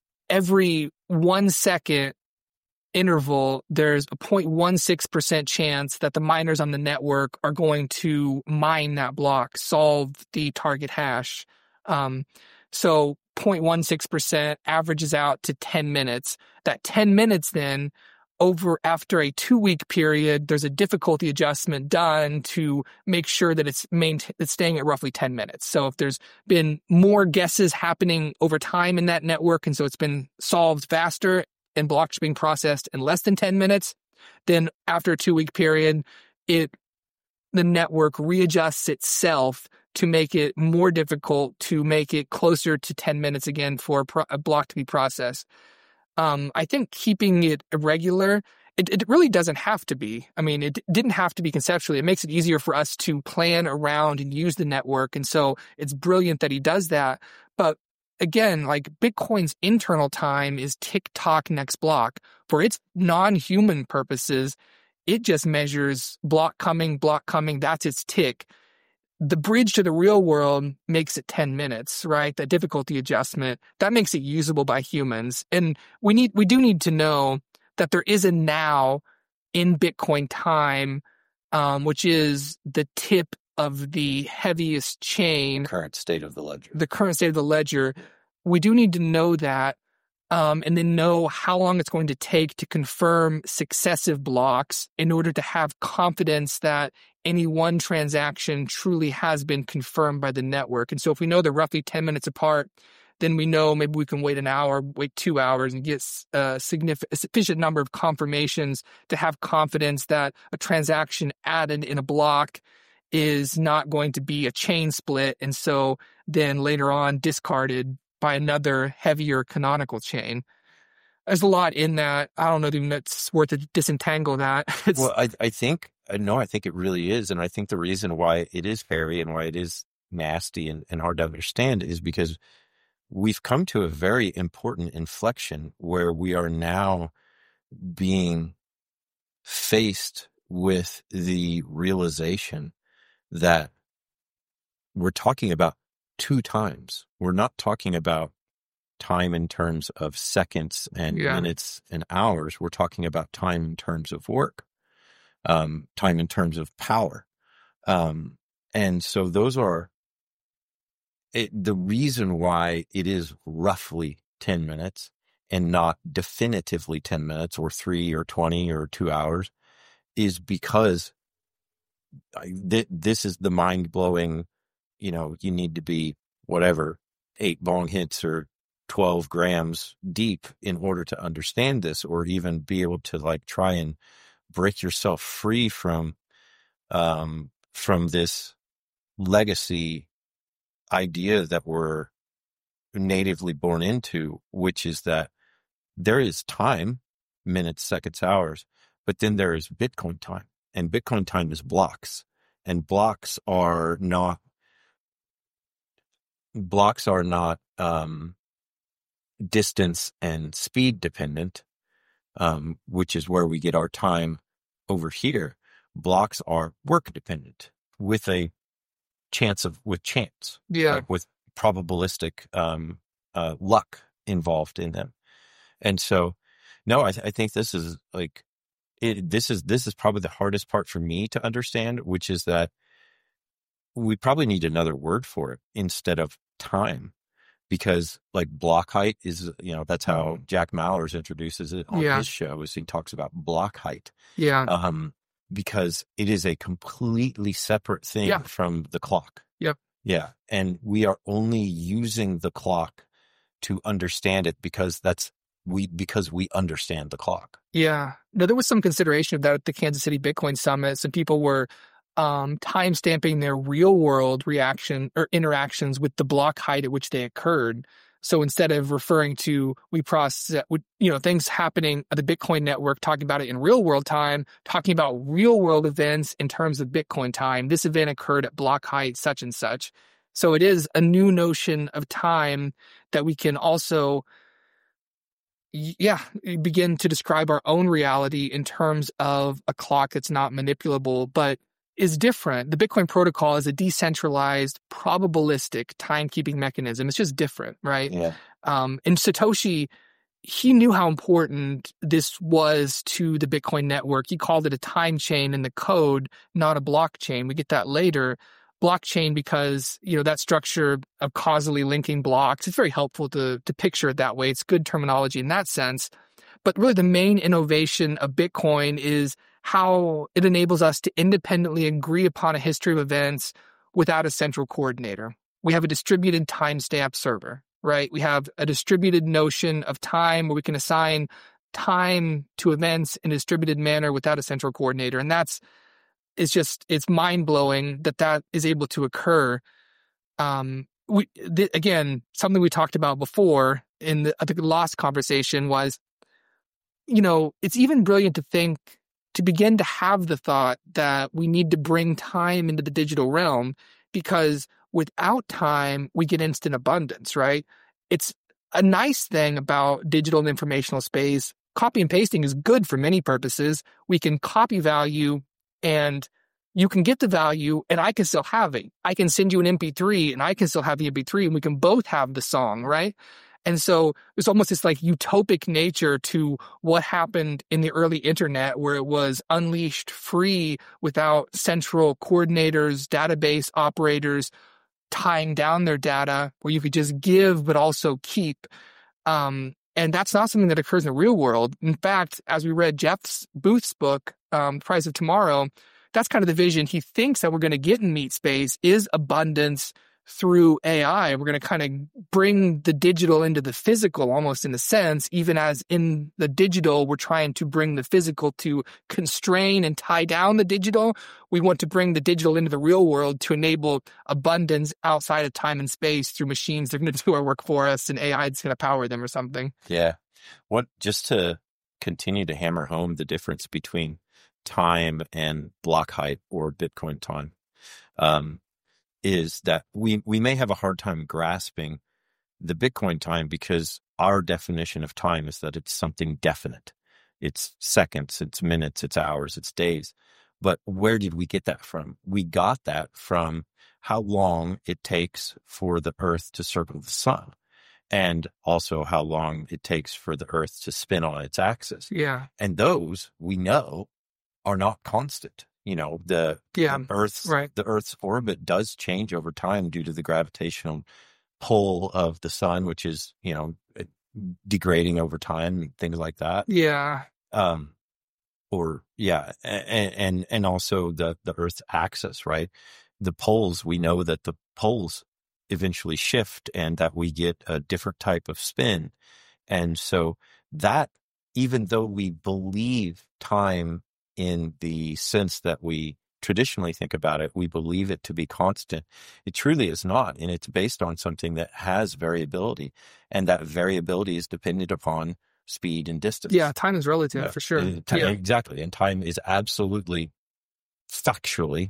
every one second interval, there's a zero point one six percent chance that the miners on the network are going to mine that block, solve the target hash. Um, so zero point one six percent averages out to ten minutes. That ten minutes then, over after a two-week period, there's a difficulty adjustment done to make sure that it's maintain, it's staying at roughly ten minutes. So if there's been more guesses happening over time in that network, and so it's been solved faster and blocks being processed in less than ten minutes, then after a two-week period, it the network readjusts itself to make it more difficult, to make it closer to ten minutes again for a, pro- a block to be processed. Um, I think keeping it irregular, it, it really doesn't have to be. I mean, it didn't have to be conceptually. It makes it easier for us to plan around and use the network. And so it's brilliant that he does that. But again, like Bitcoin's internal time is tick tock next block. For its non-human purposes, it just measures block coming, block coming. That's its tick. The bridge to the real world makes it ten minutes, right? That difficulty adjustment, that makes it usable by humans. And we need, we do need to know that there is a now in Bitcoin time, um, which is the tip of the heaviest chain. Current state of the ledger. The current state of the ledger. We do need to know that, um, and then know how long it's going to take to confirm successive blocks in order to have confidence that any one transaction truly has been confirmed by the network. And so if we know they're roughly ten minutes apart, then we know maybe we can wait an hour, wait two hours and get a, significant, a sufficient number of confirmations to have confidence that a transaction added in a block is not going to be a chain split. And so then later on discarded by another heavier canonical chain. There's a lot in that. I don't know if it's worth to disentangle that. It's, Well, I, I think, no, I think it really is. And I think the reason why it is hairy and why it is nasty and, and hard to understand is because we've come to a very important inflection where we are now being faced with the realization that we're talking about two times. We're not talking about time in terms of seconds and Yeah. minutes and hours. We're talking about time in terms of work, um, time in terms of power. Um, and so those are it, the reason why it is roughly ten minutes and not definitively ten minutes or three or twenty or two hours is because I, th- this is the mind blowing, you know, you need to be whatever, eight bong hits or twelve grams deep in order to understand this, or even be able to like try and break yourself free from, um, from this legacy idea that we're natively born into, which is that there is time, minutes, seconds, hours, but then there is Bitcoin time, and Bitcoin time is blocks, and blocks are not, blocks are not, um, distance and speed dependent, um, which is where we get our time over here. Blocks are work dependent with a chance of, with chance, yeah. like with probabilistic, um, uh, luck involved in them. And so, no, I, th- I think this is like, it, this is, this is probably the hardest part for me to understand, which is that we probably need another word for it instead of time. Because like block height is, you know, that's how Jack Mallers introduces it on Yeah. his show, is he talks about block height. Yeah. Um, because it is a completely separate thing Yeah. from the clock. Yep. Yeah. And we are only using the clock to understand it because that's we because we understand the clock. Yeah. No, there was some consideration of that at the Kansas City Bitcoin Summit. Some people were um, timestamping their real world reaction or interactions with the block height at which they occurred. So instead of referring to we process, you know, things happening at the Bitcoin network, talking about it in real world time, talking about real world events in terms of Bitcoin time, this event occurred at block height such and such. So it is a new notion of time that we can also, yeah, begin to describe our own reality in terms of a clock that's not manipulable, but is different. The Bitcoin protocol is a decentralized, probabilistic timekeeping mechanism. It's just different, right? Yeah. Um, and Satoshi, he knew how important this was to the Bitcoin network. He called it a time chain in the code, not a blockchain. We get that later. Blockchain because, you know, that structure of causally linking blocks, it's very helpful to, to picture it that way. It's good terminology in that sense. But really the main innovation of Bitcoin is how it enables us to independently agree upon a history of events without a central coordinator. We have a distributed timestamp server, right? We have a distributed notion of time where we can assign time to events in a distributed manner without a central coordinator. And that's, it's just, it's mind-blowing that that is able to occur. Um, we, th- again, something we talked about before in the, I think the last conversation was, you know, it's even brilliant to think, to begin to have the thought that we need to bring time into the digital realm, because without time, we get instant abundance, right? It's a nice thing about digital and informational space. Copy and pasting is good for many purposes. We can copy value and you can get the value and I can still have it. I can send you an M P three and I can still have the M P three and we can both have the song, right? And so there's almost this like utopic nature to what happened in the early internet, where it was unleashed free without central coordinators, database operators tying down their data, where you could just give but also keep. Um, and that's not something that occurs in the real world. In fact, as we read Jeff Booth's book, um, Price of Tomorrow, that's kind of the vision he thinks that we're going to get in meat space is abundance through A I. We're going to kind of bring the digital into the physical, almost in a sense, even as in the digital, we're trying to bring the physical to constrain and tie down the digital. We want to bring the digital into the real world to enable abundance outside of time and space through machines that are going to do our work for us, and A I is going to power them or something. Yeah. What, just to continue to hammer home the difference between time and block height or Bitcoin time, um, is that we, we may have a hard time grasping the Bitcoin time because our definition of time is that it's something definite. It's seconds, it's minutes, it's hours, it's days. But where did we get that from? We got that from how long it takes for the Earth to circle the sun, and also how long it takes for the Earth to spin on its axis. Yeah. And those, we know, are not constant. You know, the, yeah, the Earth's right. the Earth's orbit does change over time due to the gravitational pull of the sun, which is, you know, degrading over time and things like that. Yeah. Um, or yeah, and and, and also the, the Earth's axis, right? The poles, we know that the poles eventually shift and that we get a different type of spin. And so that, even though we believe time in the sense that we traditionally think about it, we believe it to be constant. It truly is not. And it's based on something that has variability. And that variability is dependent upon speed and distance. Yeah, time is relative, yeah, for sure. Time, yeah. Exactly. And time is absolutely factually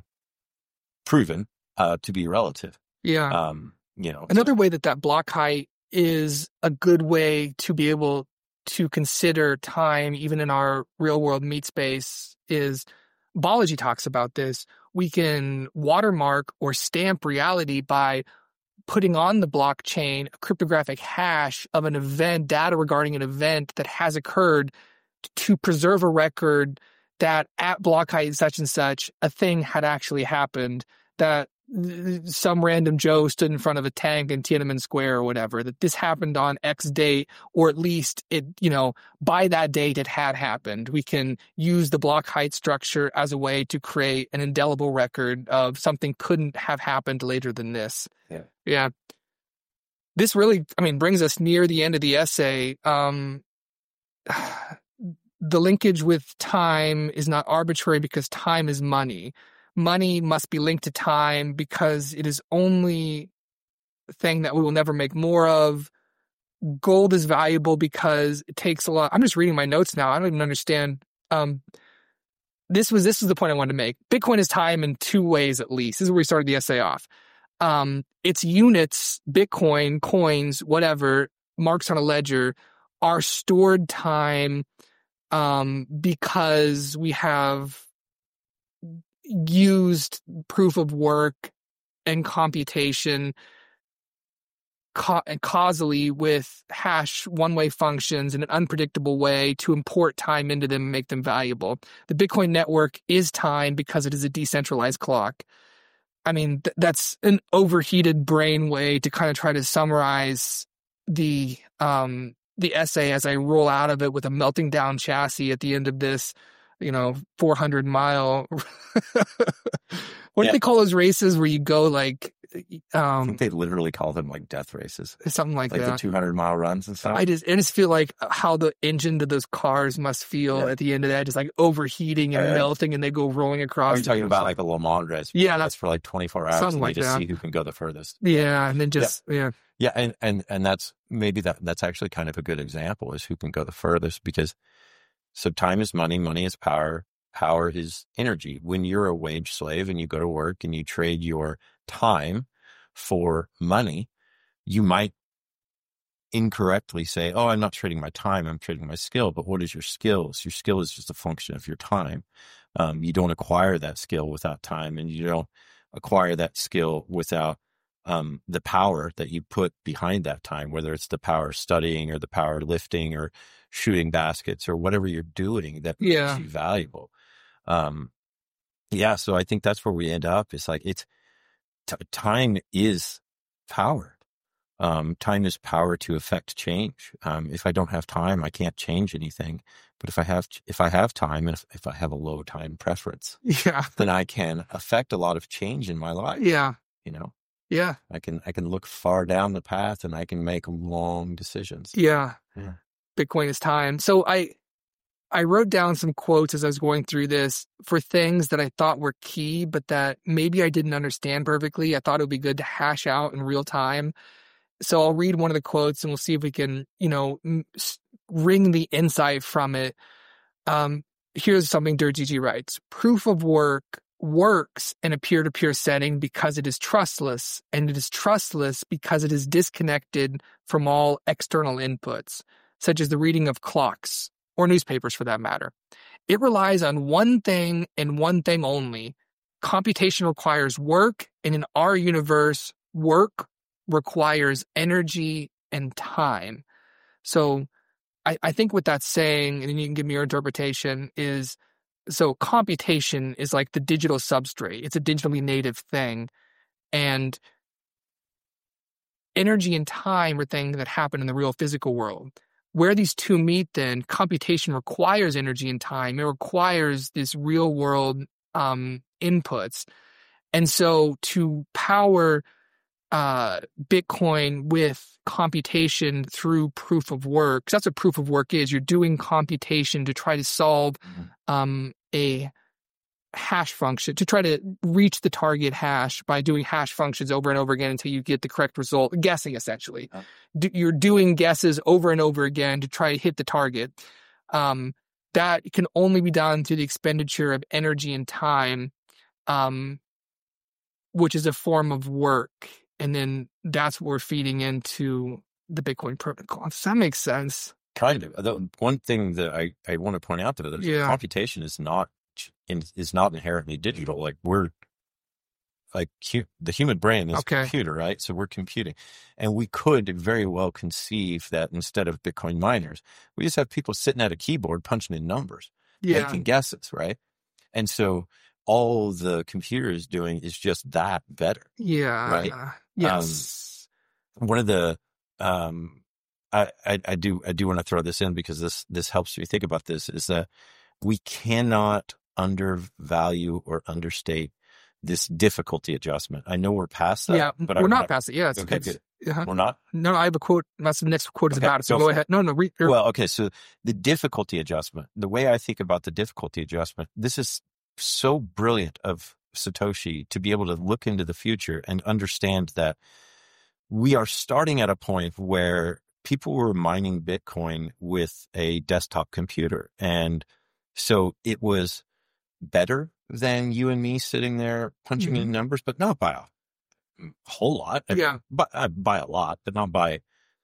proven uh, to be relative. Yeah. Um, you know, Another so. way that that block height is a good way to be able to consider time, even in our real world meat space, is Balaji talks about this. We can watermark or stamp reality by putting on the blockchain a cryptographic hash of an event, data regarding an event that has occurred, to preserve a record that at block height such and such, a thing had actually happened. that some random Joe stood in front of a tank in Tiananmen Square or whatever, that this happened on X date, or at least it, you know, by that date it had happened. We can use the block height structure as a way to create an indelible record of something couldn't have happened later than this. Yeah. Yeah. This really, I mean, brings us near the end of the essay. Um, the linkage with time is not arbitrary because time is money. Money must be linked to time because it is only a thing that we will never make more of. Gold is valuable because it takes a lot. I'm just reading my notes now. I don't even understand. Um, this was this was the point I wanted to make. Bitcoin is time in two ways, at least. This is where we started the essay off. Um, its units, Bitcoin, coins, whatever, marks on a ledger, are stored time um, because we have used proof of work and computation ca- causally with hash one-way functions in an unpredictable way to import time into them and make them valuable. The Bitcoin network is time because it is a decentralized clock. I mean, th- that's an overheated brain way to kind of try to summarize the um, the essay as I roll out of it with a melting down chassis at the end of this, you know, four hundred mile. What Yeah. do they call those races where you go like, I um, think they literally call them like death races, something like, like the that? two hundred mile runs and stuff. I just, I just feel like how the engine to those cars must feel Yeah. at the end of that, just like overheating and Yeah. melting, and they go rolling across. Are you the talking about course. like the Le Mans race? Yeah, That's for like twenty-four hours. something And like they just that. see who can go the furthest. Yeah, and then just yeah, Yeah, and, and and that's maybe that that's actually kind of a good example is who can go the furthest, because so time is money, money is power, power is energy. When you're a wage slave and you go to work and you trade your time for money, you might incorrectly say, "Oh, I'm not trading my time, I'm trading my skill." But what is your skills? Your skill is just a function of your time. Um, you don't acquire that skill without time, and you don't acquire that skill without um, the power that you put behind that time, whether it's the power of studying or the power of lifting or shooting baskets or whatever you're doing that Yeah. makes you valuable. Um, yeah, so I think that's where we end up. It's like it's t- time is power. Um, time is power to affect change. Um, if I don't have time, I can't change anything. But if I have, if I have time, and if, if I have a low time preference, yeah, then I can affect a lot of change in my life. yeah, You know, yeah, I can, I can look far down the path and I can make long decisions. yeah. Yeah. Bitcoin is time. So I, I wrote down some quotes as I was going through this for things that I thought were key, but that maybe I didn't understand perfectly. I thought it would be good to hash out in real time. So I'll read one of the quotes and we'll see if we can, you know, m- s- wring the insight from it. Um, here's something Dirgigi writes. Proof of work works in a peer-to-peer setting because it is trustless, and it is trustless because it is disconnected from all external inputs, such as the reading of clocks or newspapers for that matter. It relies on one thing and one thing only. Computation requires work, and in our universe, work requires energy and time. So I, I think what that's saying, and you can give me your interpretation, is so computation is like the digital substrate. It's a digitally native thing. And energy and time are things that happen in the real physical world. Where these two meet, then, computation requires energy and time. It requires this real world um, inputs. And so to power uh, Bitcoin with computation through proof of work, 'cause that's what proof of work is. You're doing computation to try to solve um, a hash function, to try to reach the target hash by doing hash functions over and over again until you get the correct result, guessing essentially. Oh. D- you're doing guesses over and over again to try to hit the target. Um, that can only be done through the expenditure of energy and time, um, which is a form of work. And then that's what we're feeding into the Bitcoin protocol. Does that make sense? Kind of. The one thing that I, I want to point out though, that Yeah. computation is not is not inherently digital. Like we're like hu- the human brain is Okay. a computer, right? So we're computing, and we could very well conceive that instead of Bitcoin miners, we just have people sitting at a keyboard punching in numbers, Yeah. making guesses, right? And so all the computer is doing is just that better. Yeah. Right. Yes. Um, one of the, um, I, I, I do, I do want to throw this in because this, this helps me think about this, is that we cannot undervalue or understate this difficulty adjustment. I know we're past that. Yeah, but we're I, not past it. Yeah. It's, okay, it's, good. Uh-huh. We're not? No, I have a quote. That's the next quote is Okay, about it. So go go for ahead. No, no. Re, er, Well, okay. So the difficulty adjustment, the way I think about the difficulty adjustment, this is so brilliant of Satoshi to be able to look into the future and understand that we are starting at a point where people were mining Bitcoin with a desktop computer. And so it was better than you and me sitting there punching Mhm. in numbers, but not by a whole lot. Yeah. By, uh, by a lot, but not by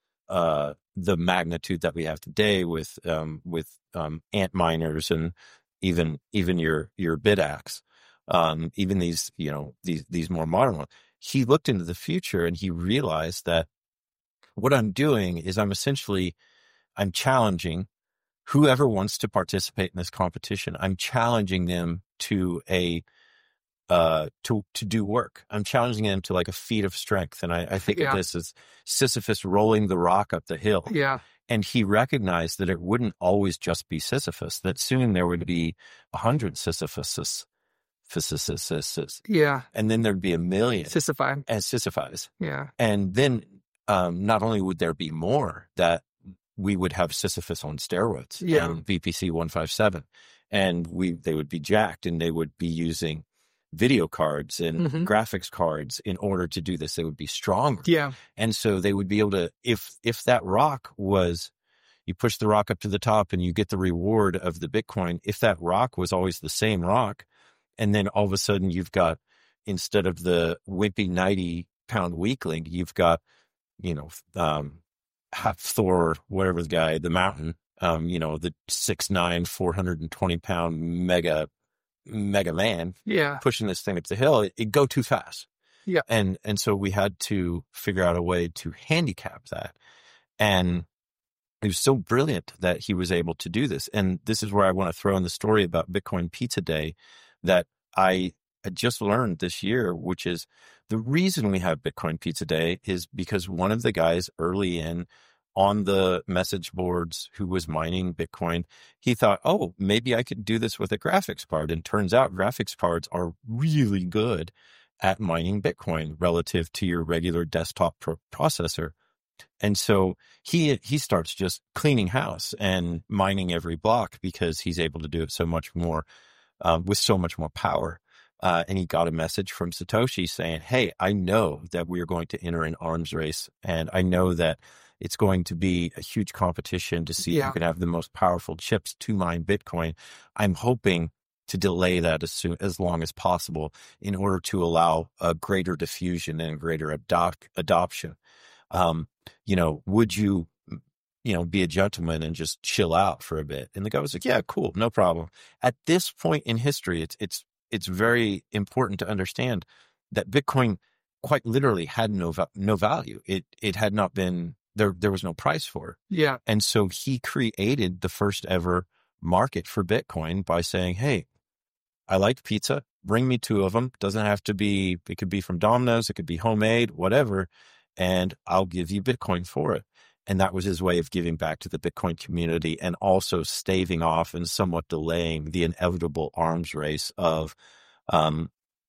uh, the magnitude that we have today with um, with um, ant miners and even even your your BitAxe, um, even these you know these these more modern ones. He looked into the future and he realized that what I'm doing is I'm essentially I'm challenging whoever wants to participate in this competition. I'm challenging them to a uh, to to do work. I'm challenging them to like a feat of strength. And I, I think Yeah. of this as Sisyphus rolling the rock up the hill. Yeah. And he recognized that it wouldn't always just be Sisyphus, that soon there would be a hundred Sisyphuses, Sisyphuses, Yeah. and then there'd be a million Sisyphi. as Sisyphus. Yeah. And then um, not only would there be more, that we would have Sisyphus on steroids Yeah. and V P C one fifty-seven. And we they would be jacked and they would be using video cards and Mhm. graphics cards in order to do this. They would be stronger. Yeah. And so they would be able to, if if that rock was, you push the rock up to the top and you get the reward of the Bitcoin, if that rock was always the same rock, and then all of a sudden you've got, instead of the wimpy ninety pound weakling, you've got, you know, um, Thor, whatever the guy, the mountain, um, you know, the six nine, four hundred twenty pound mega, mega man Yeah. pushing this thing up the hill, it, it'd go too fast. Yeah. And, and so we had to figure out a way to handicap that. And it was so brilliant that he was able to do this. And this is where I want to throw in the story about Bitcoin Pizza Day that I had just learned this year, which is the reason we have Bitcoin Pizza Day is because one of the guys early in on the message boards who was mining Bitcoin, he thought, oh, maybe I could do this with a graphics card. And turns out graphics cards are really good at mining Bitcoin relative to your regular desktop pro- processor. And so he he starts just cleaning house and mining every block because he's able to do it so much more um, with so much more power. Uh, and he got a message from Satoshi saying, hey, I know that we are going to enter an arms race. And I know that it's going to be a huge competition to see Yeah. who can have the most powerful chips to mine Bitcoin. I'm hoping to delay that as soon as long as possible in order to allow a greater diffusion and greater adopt, adoption. Um, you know, would you, you know, be a gentleman and just chill out for a bit? And the guy was like, yeah, cool, no problem. At this point in history, it's, it's, it's very important to understand that Bitcoin quite literally had no, no value. It, it had not been, there, there was no price for it. Yeah. And so he created the first ever market for Bitcoin by saying, hey, I like pizza, bring me two of them. Doesn't have to be, it could be from Domino's, it could be homemade, whatever. And I'll give you Bitcoin for it. And that was his way of giving back to the Bitcoin community and also staving off and somewhat delaying the inevitable arms race of, um,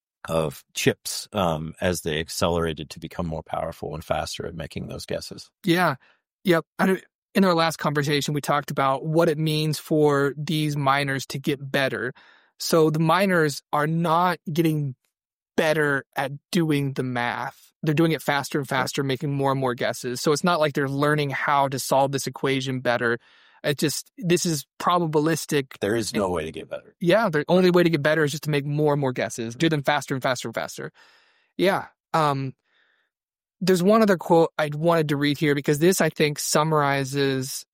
of chips, um, as they accelerated to become more powerful and faster at making those guesses. Yeah. Yep. I don't, in our last conversation, we talked about what it means for these miners to get better. So the miners are not getting better at doing the math. They're doing it faster and faster, making more and more guesses. So it's not like they're learning how to solve this equation better. It just, this is probabilistic. There is no way to get better. Yeah. The only way to get better is just to make more and more guesses, do them faster and faster and faster. Yeah. Um, there's one other quote I wanted to read here because this, I think, summarizes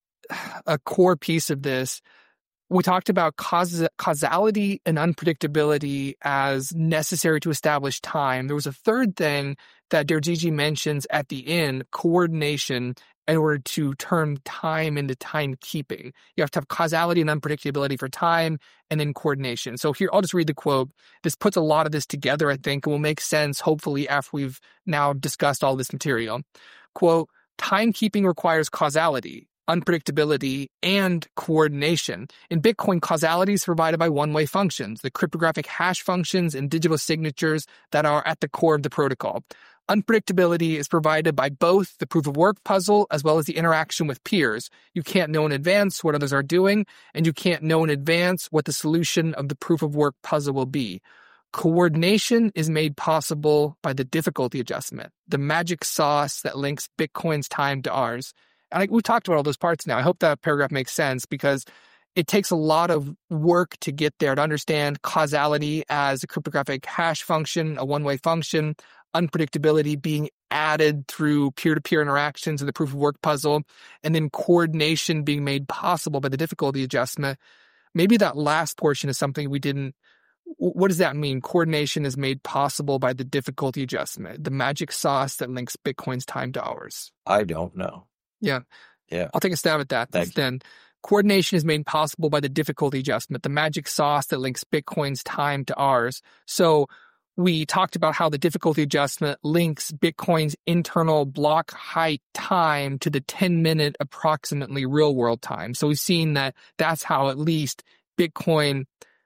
a core piece of this. We talked about caus- causality and unpredictability as necessary to establish time. There was a third thing that Dergigi mentions at the end, coordination in order to turn time into timekeeping. You have to have causality and unpredictability for time, and then coordination. So here, I'll just read the quote. This puts a lot of this together, I think, and will make sense, hopefully, after we've now discussed all this material. Quote, timekeeping requires causality, unpredictability, and coordination. In Bitcoin, causality is provided by one-way functions, the cryptographic hash functions and digital signatures that are at the core of the protocol. Unpredictability is provided by both the proof-of-work puzzle as well as the interaction with peers. You can't know in advance what others are doing, and you can't know in advance what the solution of the proof-of-work puzzle will be. Coordination is made possible by the difficulty adjustment, the magic sauce that links Bitcoin's time to ours. And I, we talked about all those parts now. I hope that paragraph makes sense because it takes a lot of work to get there to understand causality as a cryptographic hash function, a one-way function, unpredictability being added through peer-to-peer interactions of the proof-of-work puzzle, and then coordination being made possible by the difficulty adjustment. Maybe that last portion is something we didn't. What does that mean? Coordination is made possible by the difficulty adjustment, the magic sauce that links Bitcoin's time to ours. I don't know. Yeah. Yeah. I'll take a stab at that. Thanks. Then coordination is made possible by the difficulty adjustment, the magic sauce that links Bitcoin's time to ours. So we talked about how the difficulty adjustment links Bitcoin's internal block height time to the ten minute approximately real world time. So we've seen that that's how at least Bitcoin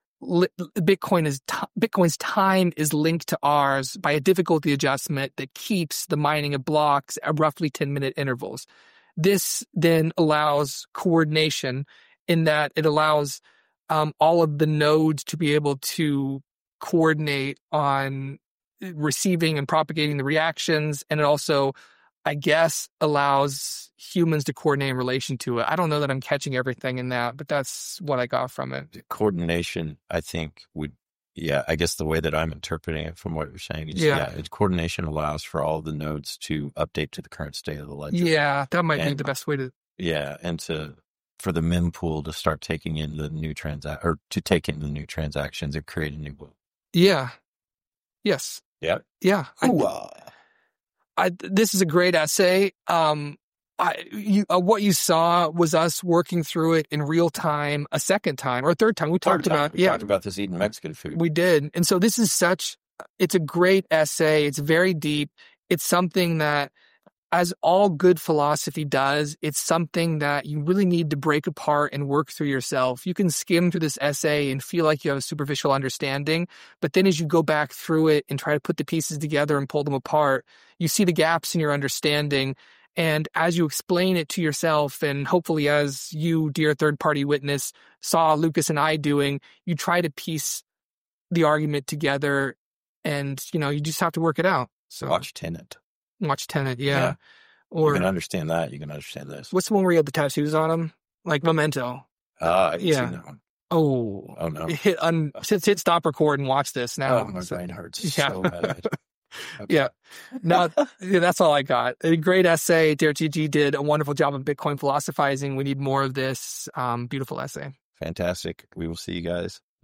Bitcoin is t- Bitcoin's time is linked to ours by a difficulty adjustment that keeps the mining of blocks at roughly ten minute intervals. This then allows coordination in that it allows um, all of the nodes to be able to coordinate on receiving and propagating the reactions. And it also, I guess, allows humans to coordinate in relation to it. I don't know that I'm catching everything in that, but that's what I got from it. Coordination, I think, would, yeah, I guess the way that I'm interpreting it from what you're saying is, yeah, yeah it, coordination allows for all the nodes to update to the current state of the ledger. Yeah, that might and, be the best way to. Yeah, and to for the mempool to start taking in the new transac or to take in the new transactions and create a new pool. Yeah. Yes. Yeah. Yeah. I, I, this is a great essay. Um, I, you, uh, what you saw was us working through it in real time a second time or a third time. We talked third time. about, we yeah, talked about this eating Mexican food. We did. And so this is such, it's a great essay. It's very deep. It's something that, as all good philosophy does, it's something that you really need to break apart and work through yourself. You can skim through this essay and feel like you have a superficial understanding, but then as you go back through it and try to put the pieces together and pull them apart, you see the gaps in your understanding. And as you explain it to yourself, and hopefully as you, dear third-party witness, saw Lucas and I doing, you try to piece the argument together, and, you know, you just have to work it out. So watch Tenet. Watch Tenet, yeah. yeah. Or you can understand that. You can understand this. What's the one where you had the tattoos on him? Like Memento. Ah, uh, I haven't yeah. seen that one. Oh. Oh, no. Hit, un, hit, hit stop record and watch this now. Oh, my so, brain hurts yeah. so bad. Okay. Yeah. No, yeah, that's all I got. A great essay. Derek G G did a wonderful job of Bitcoin philosophizing. We need more of this. Um, beautiful essay. Fantastic. We will see you guys.